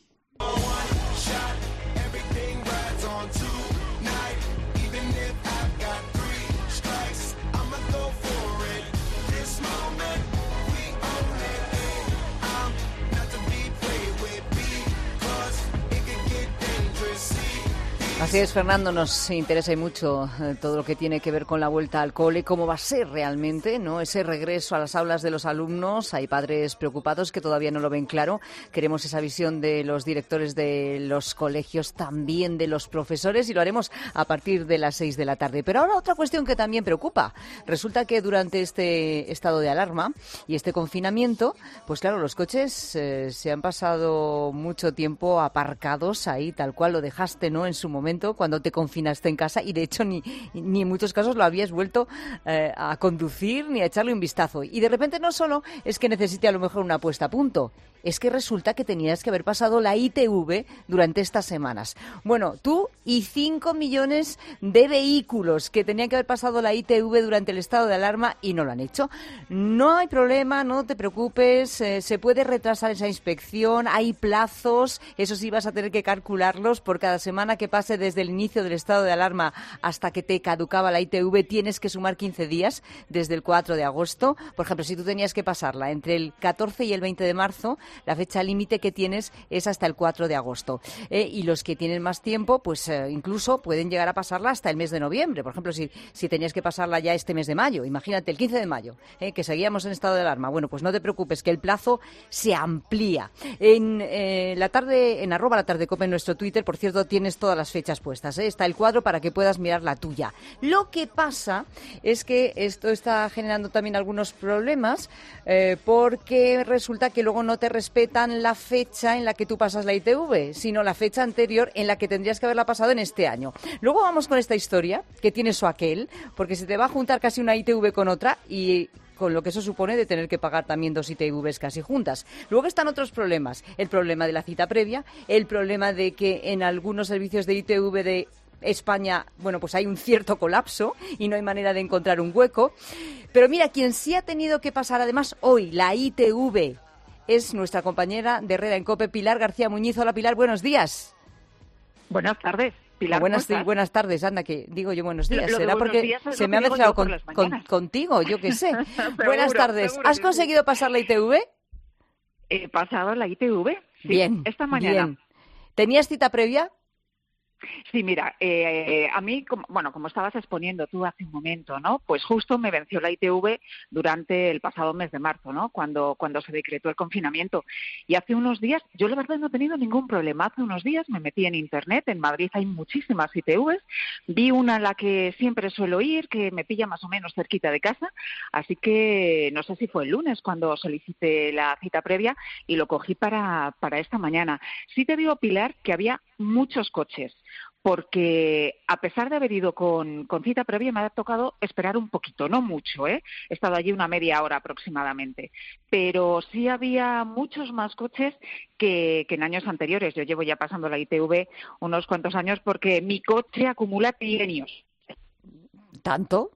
Speaker 6: Así es, Fernando, nos interesa y mucho eh, todo lo que tiene que ver con la vuelta al cole, cómo va a ser realmente, ¿no? Ese regreso a las aulas de los alumnos. Hay padres preocupados que todavía no lo ven claro. Queremos esa visión de los directores de los colegios, también de los profesores, y lo haremos a partir de las seis de la tarde. Pero ahora otra cuestión que también preocupa. Resulta que durante este estado de alarma y este confinamiento, pues claro, los coches eh, se han pasado mucho tiempo aparcados ahí, tal cual lo dejaste, ¿no?, en su momento, cuando te confinaste en casa, y de hecho ni, ni en muchos casos lo habías vuelto eh, a conducir ni a echarle un vistazo. Y de repente no solo es que necesite a lo mejor una puesta a punto, es que resulta que tenías que haber pasado la I T V durante estas semanas. Bueno, tú y cinco millones de vehículos que tenían que haber pasado la I T V durante el estado de alarma y no lo han hecho. No hay problema, no te preocupes, eh, se puede retrasar esa inspección, hay plazos, eso sí vas a tener que calcularlos por cada semana que pase desde el inicio del estado de alarma hasta que te caducaba la I T V, tienes que sumar quince días desde el cuatro de agosto. Por ejemplo, si tú tenías que pasarla entre el catorce y el veinte de marzo, la fecha límite que tienes es hasta el cuatro de agosto. Eh, y los que tienen más tiempo, pues eh, incluso pueden llegar a pasarla hasta el mes de noviembre. Por ejemplo, si, si tenías que pasarla ya este mes de mayo, imagínate el quince de mayo, eh, que seguíamos en estado de alarma. Bueno, pues no te preocupes, que el plazo se amplía. En eh, la tarde, en arroba la tarde cope, en nuestro Twitter, por cierto, tienes todas las fechas puestas, ¿eh? Está el cuadro para que puedas mirar la tuya. Lo que pasa es que esto está generando también algunos problemas eh, porque resulta que luego no te respetan la fecha en la que tú pasas la I T V, sino la fecha anterior en la que tendrías que haberla pasado en este año. Luego vamos con esta historia que tiene su aquel, porque se te va a juntar casi una I T V con otra y con lo que eso supone de tener que pagar también dos I T Vs casi juntas. Luego están otros problemas, el problema de la cita previa, el problema de que en algunos servicios de I T V de España, bueno, pues hay un cierto colapso y no hay manera de encontrar un hueco. Pero mira, quien sí ha tenido que pasar además hoy la I T V es nuestra compañera de Herrera en COPE, Pilar García Muñiz. Hola, Pilar, buenos días.
Speaker 4: Buenas tardes. Pilar,
Speaker 6: buenas, buenas tardes, anda, que digo yo buenos días.
Speaker 4: Lo, lo
Speaker 6: Será porque se me ha mezclado con, con, contigo, yo qué sé.
Speaker 4: seguro,
Speaker 6: buenas tardes. ¿Has conseguido sí. pasar la I T V?
Speaker 4: He pasado la I T V, sí,
Speaker 6: bien,
Speaker 4: esta mañana.
Speaker 6: Bien. ¿Tenías cita previa?
Speaker 4: Sí, mira, eh, a mí, como, bueno, como estabas exponiendo tú hace un momento, ¿no? Pues justo me venció la I T V durante el pasado mes de marzo, ¿no? Cuando, cuando se decretó el confinamiento. Y hace unos días, yo la verdad no he tenido ningún problema. Hace unos días me metí en Internet, en Madrid hay muchísimas I T Vs, vi una en la que siempre suelo ir, que me pilla más o menos cerquita de casa, así que no sé si fue el lunes cuando solicité la cita previa y lo cogí para, para esta mañana. Sí te digo, Pilar, que había muchos coches, porque a pesar de haber ido con, con cita previa me ha tocado esperar un poquito, no mucho, ¿eh? He estado allí una media hora aproximadamente, pero sí había muchos más coches que, que en años anteriores. Yo llevo ya pasando la I T V unos cuantos años porque mi coche acumula trienios.
Speaker 6: ¿Tanto?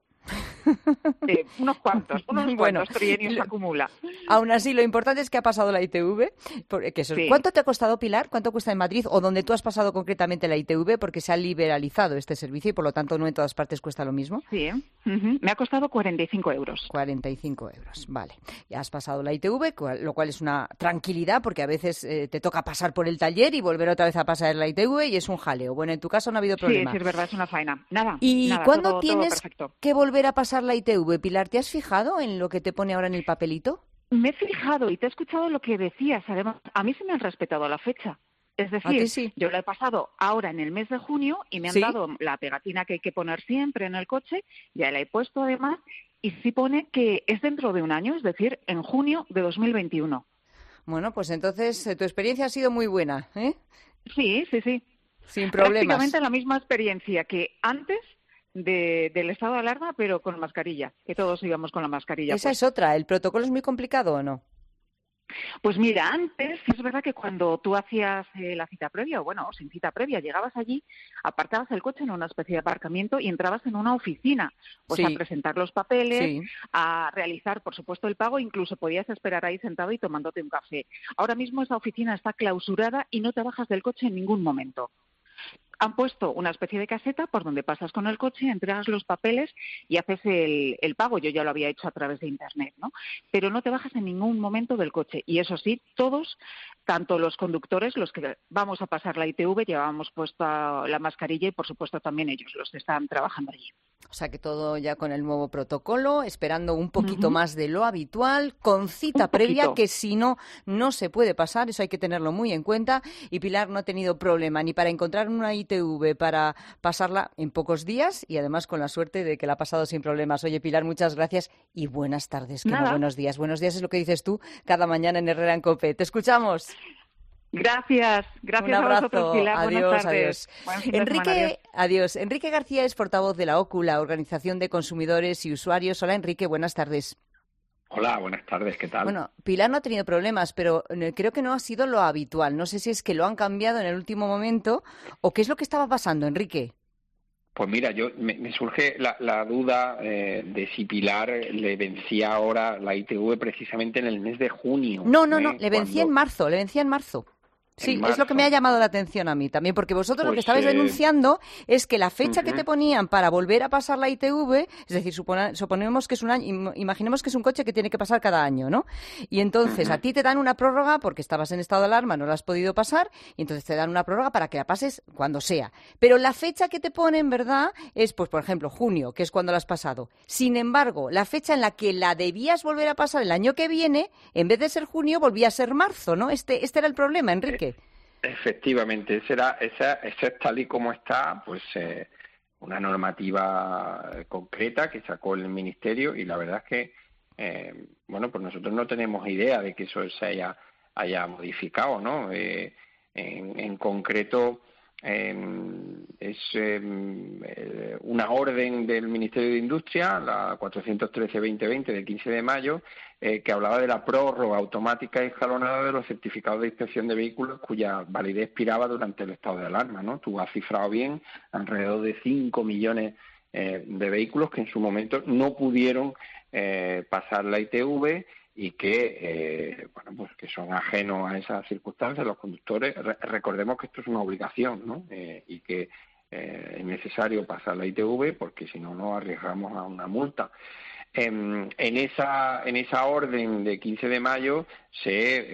Speaker 4: Eh, unos cuantos, unos
Speaker 6: bueno,
Speaker 4: cuantos trienios acumula.
Speaker 6: Aún así, lo importante es que ha pasado la I T V. Porque eso, sí. ¿Cuánto te ha costado, Pilar? ¿Cuánto cuesta en Madrid o donde tú has pasado concretamente la I T V? Porque se ha liberalizado este servicio y por lo tanto no en todas partes cuesta lo mismo.
Speaker 4: Sí, uh-huh. Me ha costado cuarenta y cinco euros.
Speaker 6: cuarenta y cinco euros, vale. Ya has pasado la I T V, lo cual es una tranquilidad porque a veces eh, te toca pasar por el taller y volver otra vez a pasar la I T V y es un jaleo. Bueno, en tu caso no ha habido problema.
Speaker 4: Sí, sí, es verdad, es una faena. Nada,
Speaker 6: ¿Y
Speaker 4: nada,
Speaker 6: cuándo
Speaker 4: todo,
Speaker 6: tienes
Speaker 4: todo
Speaker 6: que volver a pasar la I T V, Pilar? ¿Te has fijado en lo que te pone ahora en el papelito?
Speaker 4: Me he fijado y te he escuchado lo que decías. Además, a mí se me han respetado la fecha. Es decir,
Speaker 6: sí?
Speaker 4: yo la he pasado ahora en el mes de junio y me han
Speaker 6: ¿Sí?
Speaker 4: dado la pegatina que hay que poner siempre en el coche, ya la he puesto además, y sí pone que es dentro de un año, es decir, en junio de dos mil veintiuno.
Speaker 6: Bueno, pues entonces eh, tu experiencia ha sido muy buena, ¿eh?
Speaker 4: Sí, sí, sí.
Speaker 6: Sin problemas.
Speaker 4: Prácticamente la misma experiencia que antes de, del estado de alarma, pero con mascarilla, que todos íbamos con la mascarilla.
Speaker 6: Esa
Speaker 4: pues.
Speaker 6: es otra. ¿El protocolo es muy complicado o no?
Speaker 4: Pues mira, antes es verdad que cuando tú hacías eh, la cita previa, o bueno, sin cita previa, llegabas allí, apartabas el coche en una especie de aparcamiento y entrabas en una oficina, pues
Speaker 6: Sí.
Speaker 4: a presentar los papeles,
Speaker 6: Sí.
Speaker 4: a realizar, por supuesto, el pago, incluso podías esperar ahí sentado y tomándote un café. Ahora mismo esa oficina está clausurada y no te bajas del coche en ningún momento. Han puesto una especie de caseta por donde pasas con el coche, entregas los papeles y haces el, el pago. Yo ya lo había hecho a través de Internet, ¿no? Pero no te bajas en ningún momento del coche. Y eso sí, todos, tanto los conductores, los que vamos a pasar la I T V, llevábamos puesta la mascarilla y, por supuesto, también ellos, los que están trabajando allí.
Speaker 6: O sea que todo ya con el nuevo protocolo, esperando un poquito uh-huh. más de lo habitual, con cita previa, que si no, no se puede pasar, eso hay que tenerlo muy en cuenta. Y Pilar no ha tenido problema ni para encontrar una I T V para pasarla en pocos días y además con la suerte de que la ha pasado sin problemas. Oye, Pilar, muchas gracias y buenas tardes, que no buenos días. Buenos días es lo que dices tú cada mañana en Herrera en COPE. Te escuchamos.
Speaker 4: Gracias, gracias
Speaker 6: Un abrazo.
Speaker 4: a vosotros, Pilar.
Speaker 6: Adiós,
Speaker 4: Buenas tardes.
Speaker 6: adiós.
Speaker 4: Buen fin de
Speaker 6: Enrique,
Speaker 4: semana, adiós.
Speaker 6: adiós. Enrique García es portavoz de la O C U, la Organización de Consumidores y Usuarios. Hola, Enrique, buenas tardes.
Speaker 10: Hola, buenas tardes, ¿qué tal?
Speaker 6: Bueno, Pilar no ha tenido problemas, pero creo que no ha sido lo habitual. No sé si es que lo han cambiado en el último momento o qué es lo que estaba pasando, Enrique.
Speaker 10: Pues mira, yo me, me surge la, la duda eh, de si Pilar le vencía ahora la I T V precisamente en el mes de junio.
Speaker 6: No, no,
Speaker 10: ¿eh?
Speaker 6: no, le vencía
Speaker 10: Cuando...
Speaker 6: en marzo, le vencía en marzo. Sí, es lo que me ha llamado la atención a mí también, porque vosotros pues, lo que estabais eh... denunciando es que la fecha uh-huh. que te ponían para volver a pasar la I T V, es decir, supone, suponemos que es un año, imaginemos que es un coche que tiene que pasar cada año, ¿no? Y entonces uh-huh. a ti te dan una prórroga porque estabas en estado de alarma, no la has podido pasar, y entonces te dan una prórroga para que la pases cuando sea. Pero la fecha que te ponen, ¿verdad?, es, pues, por ejemplo, junio, que es cuando la has pasado. Sin embargo, la fecha en la que la debías volver a pasar el año que viene, en vez de ser junio, volvía a ser marzo, ¿no? Este, este era el problema, Enrique.
Speaker 10: Efectivamente, esa, era, esa, esa es tal y como está, pues eh, una normativa concreta que sacó el Ministerio y la verdad es que, eh, bueno, pues nosotros no tenemos idea de que eso se haya, haya modificado, ¿no? Eh, en, en concreto, eh, es eh, una orden del Ministerio de Industria, la cuatrocientos trece barra veinte veinte del quince de mayo, eh, que hablaba de la prórroga automática y escalonada de los certificados de inspección de vehículos cuya validez expiraba durante el estado de alarma, ¿no? Tú has cifrado bien, alrededor de cinco millones eh, de vehículos que en su momento no pudieron eh, pasar la I T V y que, eh, bueno, pues que son ajenos a esas circunstancias. Los conductores, re- recordemos que esto es una obligación, ¿no? Eh, y que eh, es necesario pasar la I T V porque si no nos arriesgamos a una multa. En, en esa en esa orden de quince de mayo se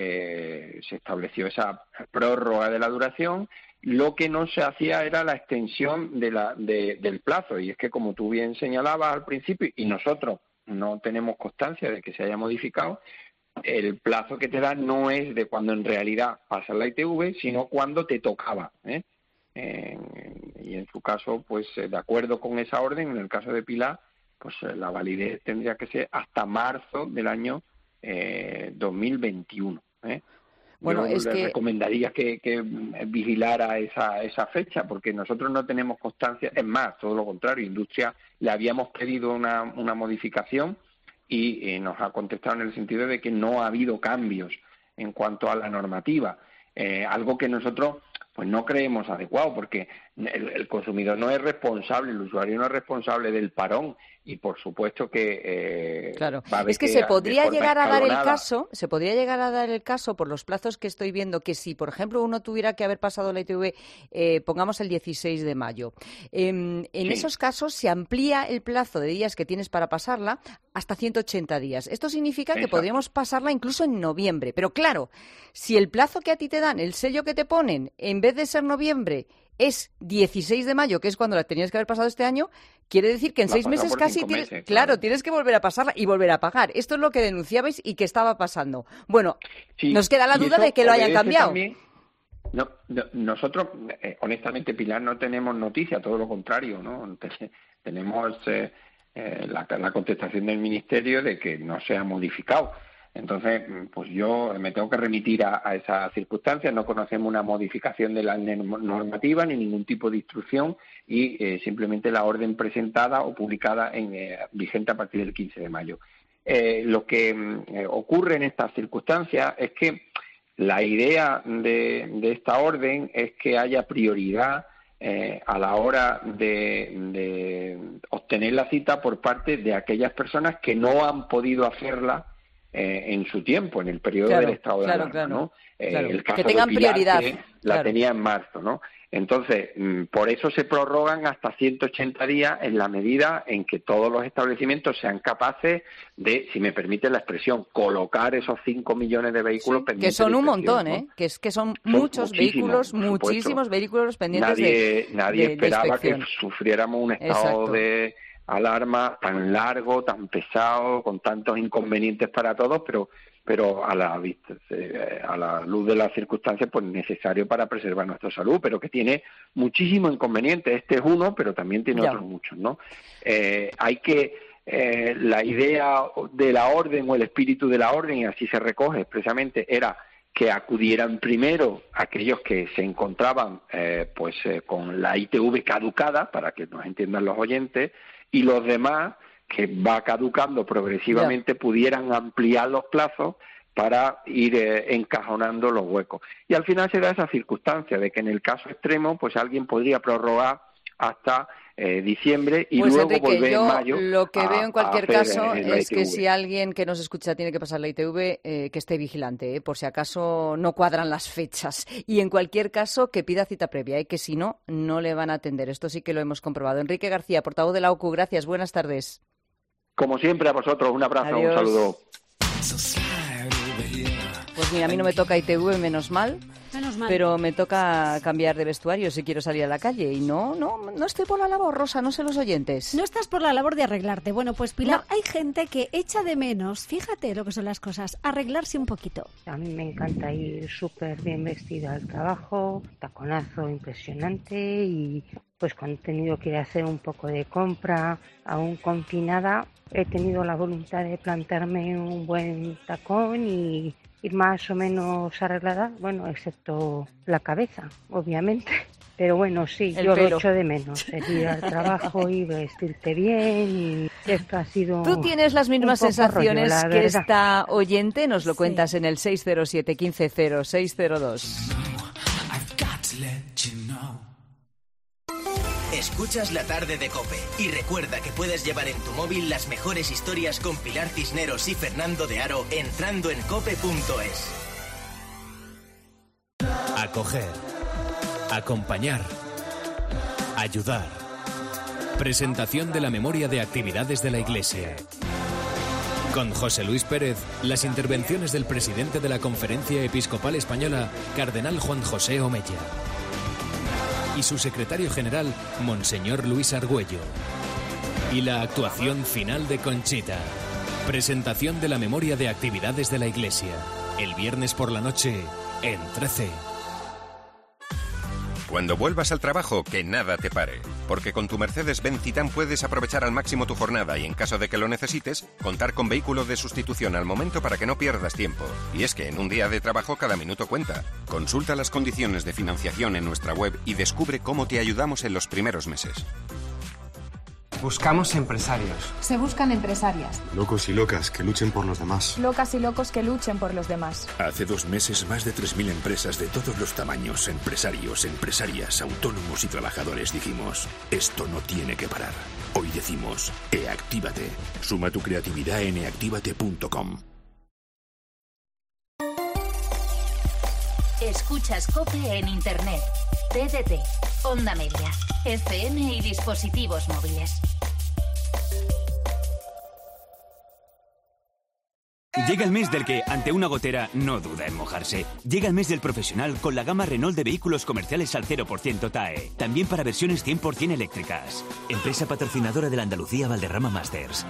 Speaker 10: eh, se estableció esa prórroga de la duración. Lo que no se hacía era la extensión de la de, del plazo, y es que, como tú bien señalabas al principio, y nosotros no tenemos constancia de que se haya modificado, el plazo que te dan no es de cuando en realidad pasas la I T V, sino cuando te tocaba, ¿eh? Eh, y en su caso, pues de acuerdo con esa orden, en el caso de Pilar, pues la validez tendría que ser hasta marzo del año eh, dos mil veintiuno, ¿eh?
Speaker 6: Bueno,
Speaker 10: Yo
Speaker 6: es
Speaker 10: le
Speaker 6: que...
Speaker 10: recomendaría que, que vigilara esa, esa fecha, porque nosotros no tenemos constancia, es más, todo lo contrario, Industria le habíamos pedido una, una modificación y eh, nos ha contestado en el sentido de que no ha habido cambios en cuanto a la normativa, eh, algo que nosotros pues no creemos adecuado, porque el, el consumidor no es responsable, el usuario no es responsable del parón, y por supuesto que eh,
Speaker 6: claro.
Speaker 10: va a haber
Speaker 6: es que, que se podría llegar a dar el caso, se podría llegar a dar el caso por los plazos que estoy viendo, que si por ejemplo uno tuviera que haber pasado la I T V, eh, pongamos el dieciséis de mayo, eh, en sí. esos casos se amplía el plazo de días que tienes para pasarla hasta ciento ochenta días. Esto significa Exacto. que podríamos pasarla incluso en noviembre, pero claro, si el plazo que a ti te dan, el sello que te ponen, en vez de ser noviembre, es dieciséis de mayo, que es cuando la tenías que haber pasado este año, quiere decir que en la seis meses casi tienes, meses, claro, claro, tienes que volver a pasarla y volver a pagar. Esto es lo que denunciabais y que estaba pasando. Bueno, sí, nos queda la duda de que lo hayan cambiado.
Speaker 10: También, no, no, nosotros, eh, honestamente, Pilar, no tenemos noticia, todo lo contrario, ¿no? Tenemos eh, eh, la, la contestación del Ministerio de que no se ha modificado. Entonces, pues yo me tengo que remitir a, a esas circunstancias. No conocemos una modificación de la normativa ni ningún tipo de instrucción y eh, simplemente la orden presentada o publicada en eh, vigente a partir del quince de mayo. Eh, lo que eh, ocurre en estas circunstancias es que la idea de, de esta orden es que haya prioridad eh, a la hora de, de obtener la cita por parte de aquellas personas que no han podido hacerla Eh, en su tiempo, en el periodo
Speaker 6: claro,
Speaker 10: del estado de
Speaker 6: claro,
Speaker 10: alarma,
Speaker 6: claro,
Speaker 10: ¿no? Eh,
Speaker 6: claro.
Speaker 10: El caso
Speaker 6: que tengan
Speaker 10: de Pilar,
Speaker 6: prioridad.
Speaker 10: que la
Speaker 6: claro.
Speaker 10: tenía en marzo, ¿no? Entonces, mm, por eso se prorrogan hasta ciento ochenta días en la medida en que todos los establecimientos sean capaces de, si me permite la expresión, colocar esos cinco millones de vehículos
Speaker 6: Sí,
Speaker 10: pendientes.
Speaker 6: que son
Speaker 10: de
Speaker 6: un
Speaker 10: inspección,
Speaker 6: montón,
Speaker 10: ¿no?
Speaker 6: ¿eh? Que es que son,
Speaker 10: Son
Speaker 6: muchos vehículos,
Speaker 10: por supuesto.
Speaker 6: muchísimos vehículos pendientes
Speaker 10: nadie,
Speaker 6: de
Speaker 10: Nadie
Speaker 6: de,
Speaker 10: esperaba
Speaker 6: de inspección.
Speaker 10: que sufriéramos un estado
Speaker 6: Exacto.
Speaker 10: de alarma tan largo, tan pesado, con tantos inconvenientes para todos, pero pero a la vista, a la luz de las circunstancias, pues necesario para preservar nuestra salud, pero que tiene muchísimos inconvenientes. Este es uno, pero también tiene
Speaker 6: Ya.
Speaker 10: otros muchos, ¿no? Eh, hay que eh, la idea de la orden o el espíritu de la orden, y así se recoge expresamente, era que acudieran primero aquellos que se encontraban eh, pues eh, con la I T V caducada, para que nos entiendan los oyentes, y los demás, que va caducando progresivamente, ya. pudieran ampliar los plazos para ir eh, encajonando los huecos. Y al final se da esa circunstancia de que en el caso extremo, pues alguien podría prorrogar hasta eh, diciembre y
Speaker 6: pues
Speaker 10: luego
Speaker 6: Enrique,
Speaker 10: volver
Speaker 6: yo
Speaker 10: en mayo.
Speaker 6: Lo que
Speaker 10: a,
Speaker 6: veo en cualquier caso
Speaker 10: eh,
Speaker 6: es que si alguien que nos escucha tiene que pasar la I T V, eh, que esté vigilante, eh, por si acaso no cuadran las fechas. Y en cualquier caso, que pida cita previa, eh, que si no, no le van a atender. Esto sí que lo hemos comprobado. Enrique García, portavoz de la O C U, gracias, buenas tardes.
Speaker 10: Como siempre, a vosotros, un abrazo,
Speaker 6: Adiós.
Speaker 10: un saludo.
Speaker 6: Pues mira, a mí no me toca I T V, menos mal.
Speaker 24: Menos mal.
Speaker 6: Pero me toca cambiar de vestuario si quiero salir a la calle. Y no, no, no estoy por la labor, Rosa, no sé los oyentes.
Speaker 24: No estás por la labor de arreglarte. Bueno, pues Pilar, no. Hay gente que echa de menos, fíjate lo que son las cosas, arreglarse un poquito.
Speaker 5: A mí me encanta ir súper bien vestida al trabajo, taconazo impresionante y pues cuando he tenido que ir a hacer un poco de compra, aún confinada, he tenido la voluntad de plantarme un buen tacón y ir más o menos arreglada, bueno, excepto la cabeza, obviamente. Pero bueno, sí,
Speaker 6: el
Speaker 5: yo
Speaker 6: pelo.
Speaker 5: Lo echo de menos, el ir al trabajo y vestirte bien y esto ha sido...
Speaker 6: ¿Tú tienes las mismas sensaciones rollo, que verdad. Esta oyente? Nos lo sí. cuentas en el seis cero siete, uno cinco cero, seis cero dos.
Speaker 2: Escuchas La Tarde de COPE y recuerda que puedes llevar en tu móvil las mejores historias con Pilar Cisneros y Fernando de Aro entrando en cope punto es.
Speaker 28: Acoger, acompañar, ayudar. Presentación de la memoria de actividades de la Iglesia. Con José Luis Pérez, las intervenciones del presidente de la Conferencia Episcopal Española, Cardenal Juan José Omella. Y su secretario general, Monseñor Luis Argüello. Y la actuación final de Conchita. Presentación de la memoria de actividades de la Iglesia. El viernes por la noche, en trece.
Speaker 11: Cuando vuelvas al trabajo, que nada te pare. Porque con tu Mercedes-Benz Citan puedes aprovechar al máximo tu jornada y en caso de que lo necesites, contar con vehículo de sustitución al momento para que no pierdas tiempo. Y es que en un día de trabajo cada minuto cuenta. Consulta las condiciones de financiación en nuestra web y descubre cómo te ayudamos en los primeros meses.
Speaker 12: Buscamos empresarios.
Speaker 13: Se buscan empresarias.
Speaker 14: Locos y locas que luchen por los demás.
Speaker 13: Locas y locos que luchen por los demás.
Speaker 15: Hace dos meses, más de tres mil empresas de todos los tamaños, empresarios, empresarias, autónomos y trabajadores dijimos, esto no tiene que parar. Hoy decimos, eactívate. Suma tu creatividad en eactívate punto com.
Speaker 27: Escuchas COPE en Internet, T D T, Onda Media, F M y dispositivos móviles.
Speaker 16: Llega el mes del que, ante una gotera, no duda en mojarse. Llega el mes del profesional con la gama Renault de vehículos comerciales al cero por ciento T A E. También para versiones cien por ciento eléctricas. Empresa patrocinadora de la Andalucía Valderrama Masters.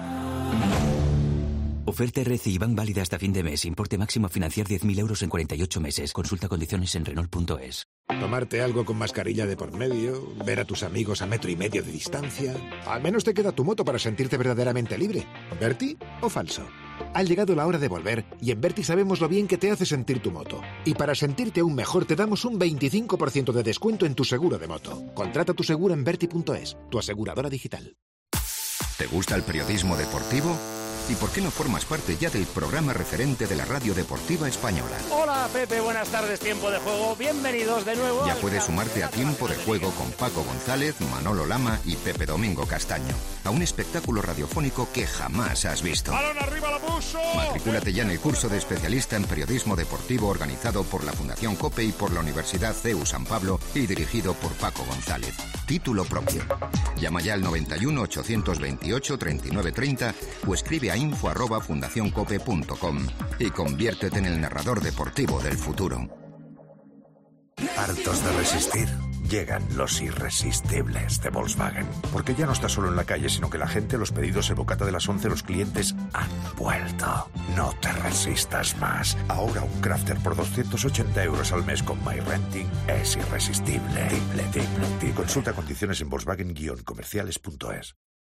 Speaker 16: Oferta R C I Bank válida hasta fin de mes. Importe máximo a financiar diez mil euros en cuarenta y ocho meses. Consulta condiciones en Renault punto es.
Speaker 17: Tomarte algo con mascarilla de por medio, ver a tus amigos a metro y medio de distancia. Al menos te queda tu moto para sentirte verdaderamente libre. ¿Verti o falso? Ha llegado la hora de volver y en Verti sabemos lo bien que te hace sentir tu moto. Y para sentirte aún mejor te damos un veinticinco por ciento de descuento en tu seguro de moto. Contrata tu seguro en Verti punto es, tu aseguradora digital.
Speaker 11: ¿Te gusta el periodismo deportivo? ¿Y por qué no formas parte ya del programa referente de la radio deportiva española?
Speaker 3: Hola Pepe, buenas tardes, Tiempo de Juego. Bienvenidos de nuevo.
Speaker 11: Ya puedes sumarte a Tiempo de Juego con Paco González, Manolo Lama y Pepe Domingo Castaño. A un espectáculo radiofónico que jamás has visto.
Speaker 3: ¡Balón arriba, la puso!
Speaker 11: Matrículate ya en el curso de especialista en periodismo deportivo organizado por la Fundación COPE y por la Universidad C E U San Pablo y dirigido por Paco González. Título propio. Llama ya al noventa y uno, ochocientos veintiocho, treinta y nueve treinta o escribe a info arroba fundacioncope punto com y conviértete en el narrador deportivo del futuro.
Speaker 12: ¿Hartos de resistir? Llegan los irresistibles de Volkswagen. Porque ya no está solo en la calle, sino que la gente, los pedidos, el bocata de las once, los clientes han vuelto. No te resistas más. Ahora un Crafter por doscientos ochenta euros al mes con MyRenting es irresistible. Triple, triple, triple. Consulta condiciones en Volkswagen guion comerciales punto es.